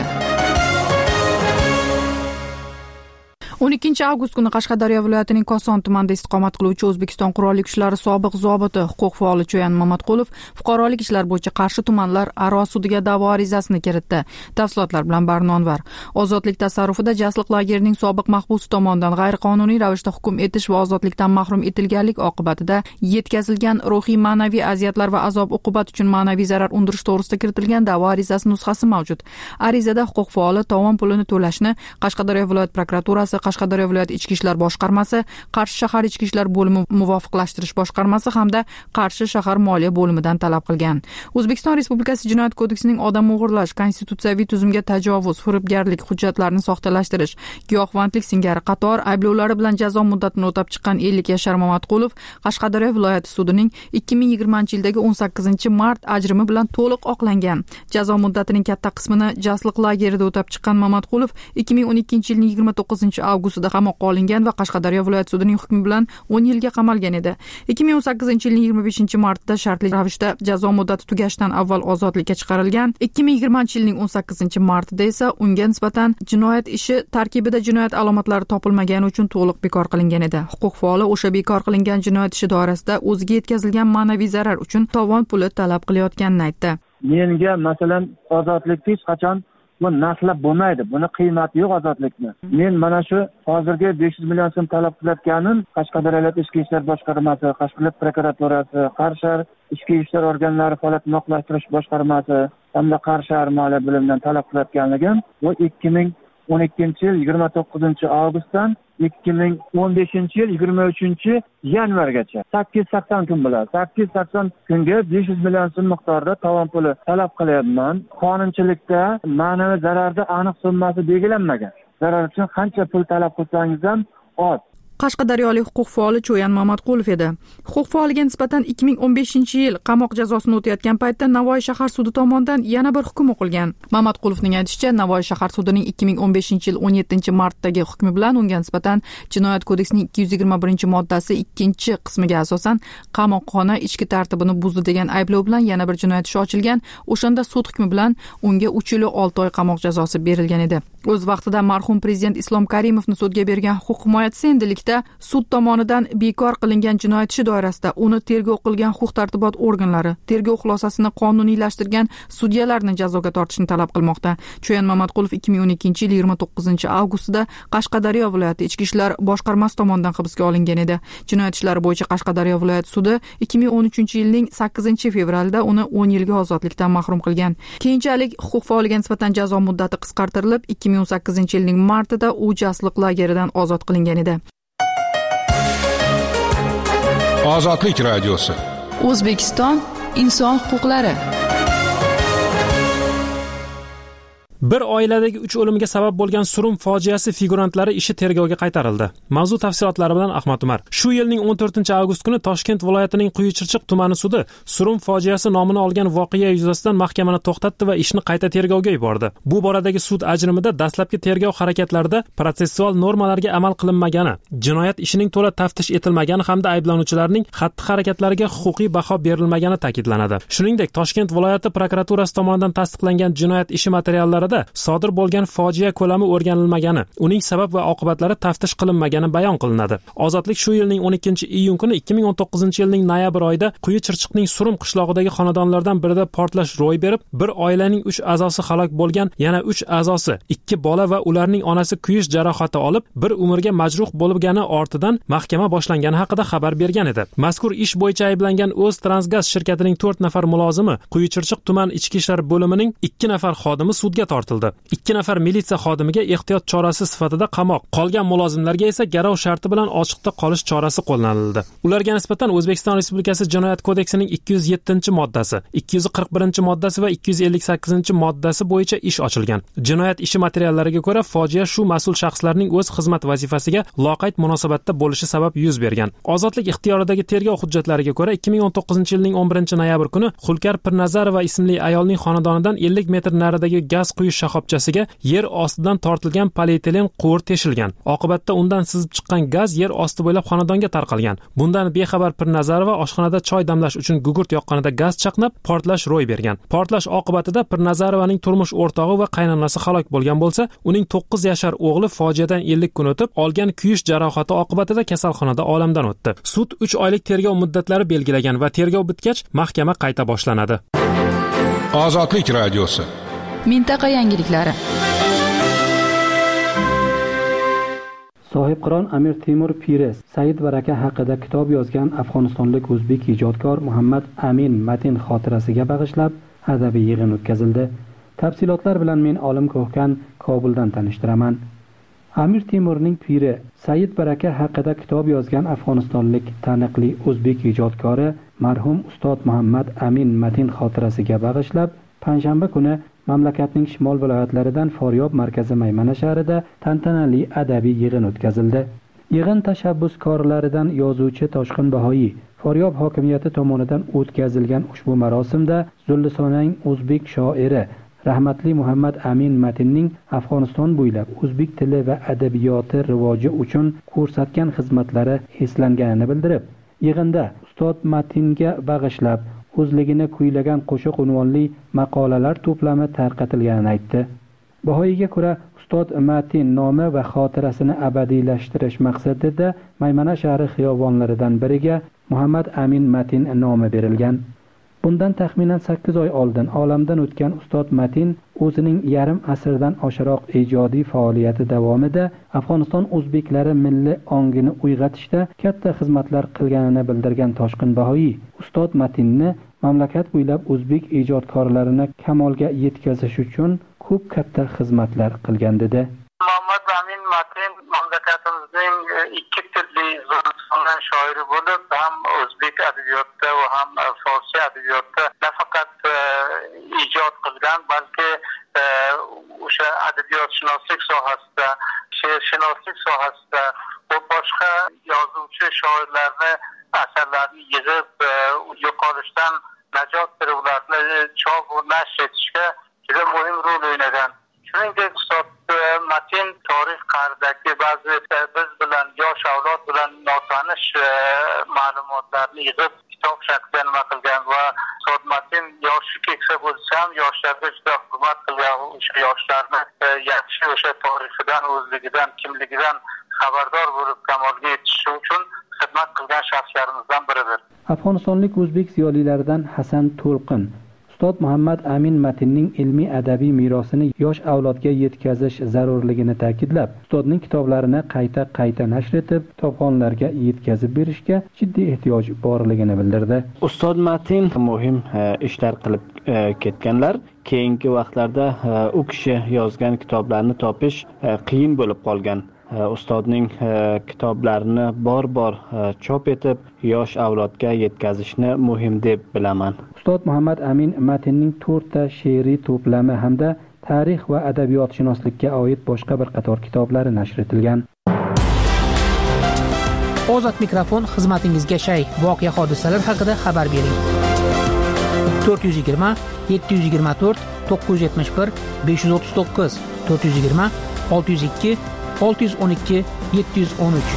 o'n ikkinchi avgust kuni Qashqadaryo viloyatining Koson tumanida istiqomat qiluvchi O'zbekiston qurolli kuchlari sobiq zobiti, huquq faoli Cho'yan Mamatqulov fuqarolik ishlar bo'yicha Qarshi tumanlar aro sudiga da'vo arizasini kiritdi. Tafsilotlar bilan Barnonvar. Ozodlik tasarrufida jasliq lagerining sobiq mahbusi tomonidan g'ayriqonuniy ravishda hukm etish va ozodlikdan mahrum etilganlik oqibatida yetkazilgan ruhiy ma'naviy aziyatlar va azob uqubat uchun ma'naviy zarar undirish to'g'risida kiritilgan da'vo arizasi nusxasi mavjud. Arizada huquq faoli tovon pulini to'lashni Qashqadaryo viloyat prokuraturasi, Qashqadaryo viloyat ichki ishlar boshqarmasi, Qarshi shahar ichki ishlar bo'limi muvofiqlashtirish boshqarmasi hamda Qarshi shahar moliya bo'limidan talab qilgan. O'zbekiston Respublikasi Jinoyat kodeksining odam o'g'irlash, konstitutsiyaviy tuzumga tajovuz, firibgarlik, hujjatlarni soxtalashtirish, giyohvandlik singari qator ayblovlari bilan jazo muddatini o'tab chiqqan ellik yashar Mamatqulov Qashqadaryo viloyati sudining ikki ming yigirmanchi yildagi o'n sakkizinchi mart ajrimi bilan to'liq oqlangan. Jazo muddatining katta qismini jasliq lagerida o'tab chiqqan Mamatqulov ikki ming o'n ikkinchi yilning yigirma to'qqizinchi avgustida qamoqqa olingan va Qashqadaryo viloyat sudining hukmi bilan o'n yilga qamalgan edi. ikki ming o'n sakkizinchi yilning yigirma beshinchi martida shartli ravishda jazo muddati tugashidan avval ozodlikka chiqarilgan. ikki ming yigirmanchi yilning o'n sakkizinchi martida esa unga nisbatan jinoyat ishi tarkibida jinoyat alomatlari topilmagani uchun to'liq bekor qilingan edi. Huquq faoli o'sha bekor qilingan jinoyat ishi doirasida o'ziga yetkazilgan ma'naviy zarar uchun tovon puli talab qilayotganini aytdi. Menga masalan ozodlikda hech qachon bu narxlab bo'lmaydi. Buni qiymati yo'q ozodlikni. Men mana shu hozirgi besh yuz million so'm talab qilayotganim Qashqadaryo viloyat ichki ishlar boshqarmasi, Qashqadaryo prokuraturasi, Qarshi shahar ichki ishlar organlari faoliyat muvofiqlashtirish boshqarmasi hamda Qarshi shahar moliya bo'limidan talab qilayotganligim bu ikki ming o'n ikkinchi yil yigirma to'qqizinchi avgustdan ikki ming o'n beshinchi yil yigirma uchinchi yanvargacha sakkiz yuz sakson kun bo'ladi. sakkiz yuz sakson kunga besh yuz million so'm miqdorida tovon puli talab qilyapman. Qonunchilikda ma'naviy zararda aniq summasi belgilanmagan. Zarar uchun qancha pul talab qilsangiz ham oz. Qashqadaryolik huquq faoli Cho'yan Mamatqulov edi. Huquq faoliga nisbatan ikki ming o'n beshinchi yil qamoq jazosini o'tayotgan paytda Navoiy shahar sudi tomonidan yana bir hukm o'qilgan. Mamatqulovning aytishicha, Navoiy shahar sudining ikki ming o'n beshinchi yil o'n yettinchi martdagi hukmi bilan unga nisbatan Jinoyat kodeksining ikki yuz yigirma birinchi moddasi ikkinchi qismiga asosan qamoqxona ichki tartibini buzdi degan ayblov bilan yana bir jinoyat ishi ochilgan. O'shanda sud hukmi bilan unga uch yil olti oy qamoq jazosi berilgan edi. O'z vaqtida marhum prezident Islom Karimovni sudga bergan huquq himoyachisi endilikda sud tomonidan bekor qilingan jinoyat ishi doirasida uni tergov qilgan huquq-tartibot organlari, tergov xulosasini qonuniylashtirgan sudyalarni jazoga tortishni talab qilmoqda. Cho'yan Mamatqulov ikki ming o'n ikkinchi yil yigirma to'qqizinchi avgustda Qashqadaryo viloyati ichki ishlar boshqarmasi tomonidan hibsga olingan edi. Jinoyat ishlari bo'yicha Qashqadaryo viloyati sudi ikki ming o'n uchinchi yilning sakkizinchi fevralida uni o'n yilga ozodlikdan mahrum qilgan. Keyinchalik huquq faoliga nisbatan jazo muddati qisqartirilib, ikki ming o'n sakkizinchi yilning martida u jasliq lageridan ozod qilingan edi. Ozodlik radiosi. O'zbekiston inson huquqlari. Bir oiladagi uch o'limga sabab bo'lgan Surum fojiasi figurantlari ishi tergovga qaytarildi. Mavzu tafsilotlari bilan Ahmad Umar. Shu yilning o'n to'rtinchi avgust kuni Toshkent viloyatining Quyichirchiq tumani sudi Surum fojiasi nomini olgan voqea yuzasidan mahkamani to'xtatdi va ishni qayta tergovga yubordi. Bu boradagi sud ajrimida dastlabki tergov harakatlarida protsessual normalarga amal qilinmagani, jinoyat ishining to'la taftish etilmagani hamda ayblanuvchilarning xatti-harakatlariga huquqiy baho berilmagani ta'kidlanadi. Shuningdek, Toshkent viloyati prokuraturasi tomonidan tasdiqlangan jinoyat ishi materiallarida sodir bo'lgan fojia ko'lami o'rganilmagani, uning sabab va oqibatlari taftish qilinmagani bayon qilinadi. Ozodlik shu yilning o'n ikkinchi iyun kuni ikki ming o'n to'qqizinchi yilning noyabr oyida Quyichirchiqning Surum qishlog'idagi xonadonlardan birida portlash ro'y berib, bir oilaning uch a'zosi halok bo'lgan, yana uch a'zosi, ikki bola va ularning onasi kuyish jarohati olib, bir umrga majruh bo'lgani ortidan mahkama boshlangani haqida xabar bergan edi. Mazkur ish bo'yicha ayblangan O'z Transgaz shirkatining to'rt nafar mulozimi, Quyichirchiq tuman ichki ishlar bo'limining ikki nafar xodimi sudga tortildi. ikki nafar militsiya xodimiga ehtiyot chorasi sifatida qamoq, qolgan mulozimlarga esa garov sharti bilan ochiqda qolish chorasi qo'llanildi. Ularga nisbatan O'zbekiston Respublikasi Jinoyat kodeksining ikki yuz yettinchi moddasi, ikki yuz qirq birinchi moddasi va ikki yuz ellik sakkizinchi moddasi bo'yicha ish ochilgan. Jinoyat ishi materiallariga ko'ra, fojia shu mas'ul shaxslarning o'z xizmat vazifasiga loqayd munosabatda bo'lishi sabab yuz bergan. Ozodlik ixtiyoridagi tergov hujjatlariga ko'ra, ikki ming o'n to'qqizinchi yilning o'n birinchi noyabr kuni Xulkar Pirnazarova ismli ayolning xonadonidan ellik metr naridagi gaz quyish shoxobchasiga yer ostidan tortilgan polietilen quvur teshilgan. Oqibatda undan sizib chiqqan gaz yer osti bo'ylab xonadonga tarqalgan. Bundan bexabar Pirnazarova oshxonada choy damlash uchun gugurt yoqqanida gaz chaqnab, portlash ro'y bergan. Portlash oqibatida Pirnazarovaning turmush o'rtog'i va qaynonasi halok bo'lgan bo'lsa, uning to'qqiz yashar o'g'li fojiadan ellik kun o'tib, olgan kuyish jarohati oqibatida kasalxonada olamdan o'tdi. Sud uch oylik tergov muddatlari belgilagan va tergov bitgach, mahkama qayta boshlanadi. Ozodlik radiosi. Mintaqa yangiliklari. Sohibqiron Amir Temur Pires Said Baraka haqida kitob yozgan afg'onistonlik o'zbek ijodkor Muhammad Amin Matin xotirasiga bag'ishlab adabiy yig'in o'tkazildi. Tafsilotlar bilan men Olim Ko'hkan Kobuldan tanishtiraman. Amir Temurning piri Said Baraka haqida kitob yozgan afg'onistonlik taniqli o'zbek ijodkori marhum ustod Muhammad Amin Matin xotirasiga bag'ishlab panshanba kuni mamlakatning shimol viloyatlaridan Foryob markazi Maymana shahrida tantanali adabiy yig'in o'tkazildi. Yig'in tashabbuskorlaridan yozuvchi Toshqin Bahoyi, Foryob hokimiyati tomonidan o'tkazilgan ushbu marosimda Zullisonang o'zbek shoiri rahmatli Muhammad Amin Matinning Afg'oniston bo'ylab o'zbek tili va adabiyoti rivoji uchun ko'rsatgan xizmatlari eslanganini bildirib, yig'inda ustod Matinga bag'ishlab o'zligini kuylagan qo'shiq unvonli maqolalar to'plami tarqatilganini aytdi. Bahoyiga ko'ra, ustod Matin nomi va xotirasini abadiylashtirish maqsadida Maymana shahri xiyobonlaridan biriga Muhammad Amin Matin nomi berilgan. Bundan taxminan sakkiz oy oldin olamdan o'tgan ustod Matin o'zining yarim asrdan oshiroq ijodiy faoliyati davomida Afg'oniston o'zbeklari milliy ongini uyg'otishda katta xizmatlar qilganini bildirgan Toshqin Bahoiy ustod Matinni mamlakat bo'ylab o'zbek ijodkorlarini kamolga yetkazish uchun ko'p katta xizmatlar qilgan dedi. Muhammad Amin Matin mamlakatimizning ikki tilli zo'rlangan shoiri bo'lib, ham o'zbek adabiyotida va ham forscha adabiyotida nafaqat ijod qilgan, balki o'sha adabiyotchinoslik sohasida, she'rshunoslik sohasida va boshqa yozuvchi shoirlarni asarlarini yig'ib yo'qolishdan najot berib ularni chop va nashr etishga juda muhim rol o'ynagan. Shuningdek, ustod Matin tarix qa'ridagi ba'zi biz bilan yosh avlod bilan notanish ma'lumotlarni yig'ib kitob shaklida nima qilgan va ustod Matin yoshi keksa bo'lsa ham yoshlarga juda hurmat qilgan, o'sha yoshlarni yaxshi o'sha tarixidan, o'zligidan, kimligidan xabardor bo'lib kamolga yetishi uchun xizmat qilgan shaxslarimizdan biridir. Afg'onistonlik o'zbek ziyolilaridan Hasan To'lqin ustod Muhammad Amin Matinning ilmiy adabiy merosini yosh avlodga yetkazish zarurligini ta'kidlab, ustodning kitoblarini qayta-qayta nashr etib, kitobxonlarga yetkazib berishga jiddiy ehtiyoj borligini bildirdi. Ustod Matin muhim ishlar qilib ketganlar. Keyingi vaqtlarda u kishi yozgan kitoblarni topish qiyin bo'lib qolgan. Ustodning kitoblarini bor-bor chop etib, yosh avlodga yetkazishni muhim deb bilaman. Ustod Muhammad Amin Matinning to'rtta she'riy to'plami hamda tarix va adabiyotshunoslikka oid boshqa bir qator kitoblari nashr etilgan. Ozod mikrofon xizmatingizga shay. Voqea hodisalar haqida xabar bering. to'rt yuz yigirma yetti yuz yigirma to'rt to'qqiz yuz yetmish bir besh yuz o'ttiz to'qqiz to'rt yuz yigirma olti yuz ikki olti yuz o'n ikki yetti yuz o'n uch.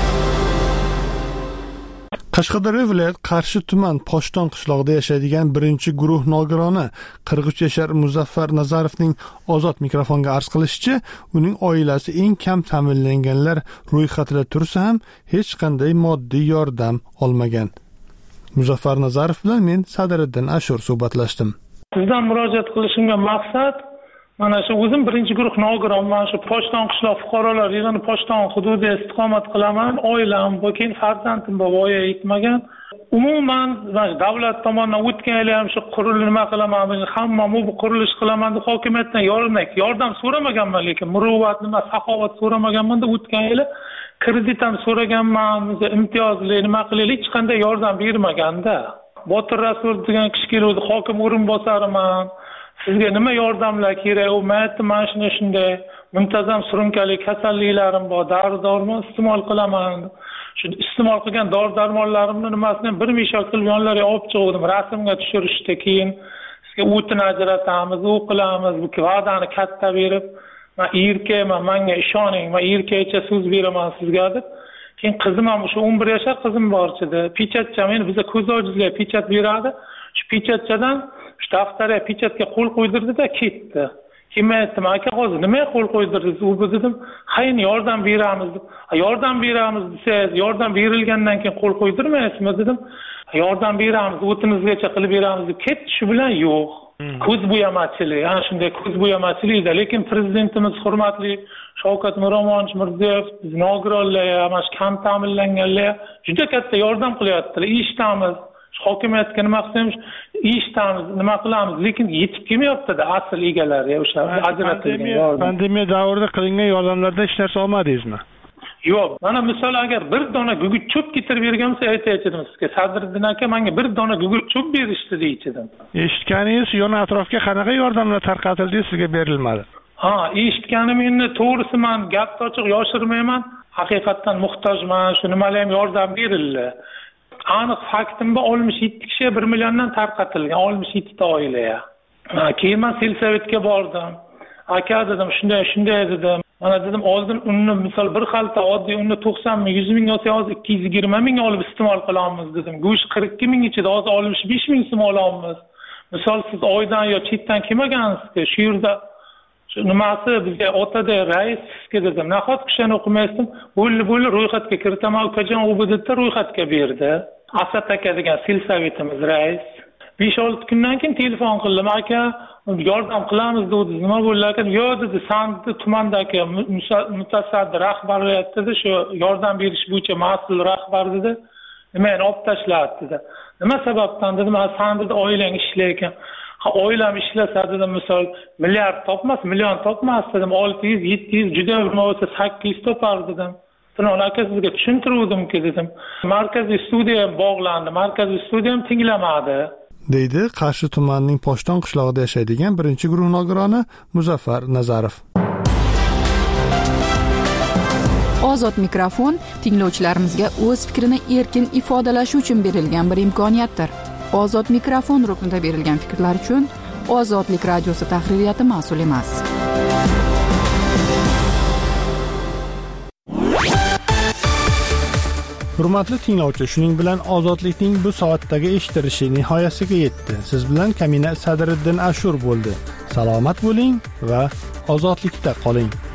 Qashqadaryo viloyat Qarshi tuman Poshton qishlog'ida yashaydigan birinchi guruh nogironi qirq uch yashar Muzaffar Nazarovning ozod mikrofonga arz qilishicha, uning oilasi eng kam ta'minlanganlar ro'yxatida tursa ham hech qanday moddiy yordam olmagan. Muzaffar Nazarov bilan men Sadiriddin Ashur suhbatlashdim. Sizdan murojaat qilishimga maqsad mana shu o'zim birinchi guruh nogironman, shu Poshton qishloq fuqarolar yig'ini Poshton hududida istiqomat qilaman. Oilam bor, keyin farzandim bor, voyaga yetmagan. Umuman davlat tomonidan o'tgan yil ham shu qurilish nima qilaman, hammam bu qurilish qilaman deb hokimiyatdan yordam yordam so'ramaganman, lekin muruvvat nima saxovat so'ramaganman deb o'tgan yil kredit ham so'raganman, imtiyozli nima qilaylik, hech qanday yordam bermaganda. Botir Rasul degan kishi keldi, hokim o'rinbosariman. Sizga nima yordamlar kerak? U maytni mana shunday shunday muntazam surunkali kasalliklarim bor, dori-dormon iste'mol qilaman. Shu iste'mol qilgan dori-darmonlarimni nimasini bir misha qilib yonlariga olib chiqdim, rasmga tushirishdi. Keyin sizga o'tini ajratamiz, u qilamiz, bu va'dani katta berib, men erkakman, menga ishoning, men erkakcha so'z beraman sizga deb. Keyin qizim ham shu o'n bir yashar qizim bor edi. Pechatcha, men bizda ko'z ojizlar pechat beradi. Shu pechatchadan shu daftarga pechatga qo'l qo'ydirdi-da ketdi. Keyin men aytdim, aka hozir nimaga qo'l qo'ydirdingiz? U dedim, "Hayin yordam beramiz" deb. "Yordam beramiz desangiz, yordam berilgandan keyin qo'l qo'ydirmaysizmi?" dedim. "Yordam beramiz, o'timizgacha qilib beramiz" deb ketdi. Shu bilan yo'q. Ko'z bo'yamachilik, ana shunday ko'z bo'yamachilikda, lekin prezidentimiz hurmatli Shavkat Miromonovich Mirziyoyev nogironlar, mana shu kam ta'minlanganlar juda katta yordam qilyaptilar. Eshitamiz. Hokimiyatga nima qilamiz, eshitamiz, nima qilamiz, lekin yetib kelmayapti-da asl egalari o'sha ajratilgan. Pandemiya davrida qilingan yordamlardan hech narsa olmadingizmi? Yo'q. Mana misol agar bir dona gugurt cho'p keltirib bergan bo'lsa aytaychidim sizga, Sadiriddin aka menga bir dona gugurt cho'p berishdi deychidim. Eshitganingiz yon atrofga qanaqa yordamlar tarqatildi, sizga berilmadi? Ha, eshitganim endi to'g'risi men gapni ochiq yoshirmayman. Haqiqatan muhtojman, shu nimalar ham yordam berildi. Aniq faktim bor, oltmish yetti kishi bir milliondan tarqatilgan, oltmish yetti ta oilaga. Keyin men selsovetga bordim. Aka dedim, shunday shunday dedim. Mana dedim, oldin unni misol bir xalta oddiy unni to'qson ming, yuz ming olsa hozir ikki yuz yigirma ming olib iste'mol qilamiz dedim. Go'sht qirq ikki ming ichida hozir oltmish besh ming so'm olamiz. Misol siz oydan yo chetdan kelmagansiz-ku, shu yerda shu nimasi bizga otada rais sizga dedim. Nahot kishini o'qimaysizdim, bo'ldi bo'ldi ro'yxatga kiritaman, ukajon u budjetda ro'yxatga berdi. Asad aka degan selsovetimiz rais. besh olti kundan keyin telefon qildim, aka yordam qilamiz dedi. Nima bo'ldi ekan? Yo'q dedi, Sandiqli tumandagi mutasaddi rahbariyat dedi, shu yordam berish bo'yicha mas'ul rahbar dedi, meni olib tashladi dedi. Nima sababdan dedim, Sandiqda oilang ishlayotgan. Ha, oilam ishlasa dedim, misol milliard topmas, million topmas dedim, olti yuz, yetti yuz, juda bo'lmasa sakkiz yuz topar dedim. Shuni aka sizga tushuntiruvdim-ki dedim. Markaziy studiya bog'landi, markaziy studiya ham tinglamadi. deydi Qarshi tumanining Poshton qishlog'ida yashaydigan birinchi guruh nogironi Muzaffar Nazarov. Ozod mikrofon tinglovchilarimizga o'z fikrini erkin ifodalashi uchun berilgan bir imkoniyatdir. Ozod mikrofon ruknida berilgan fikrlar uchun Ozodlik radiosi tahririyati mas'ul emas. Hurmatli tinglovchi, shuning bilan Ozodlikning bu soatdagi eshitilishi nihoyasiga yetdi. Siz bilan Kamina Sadriddin Ashur bo'ldi. Salomat bo'ling va ozodlikda qoling.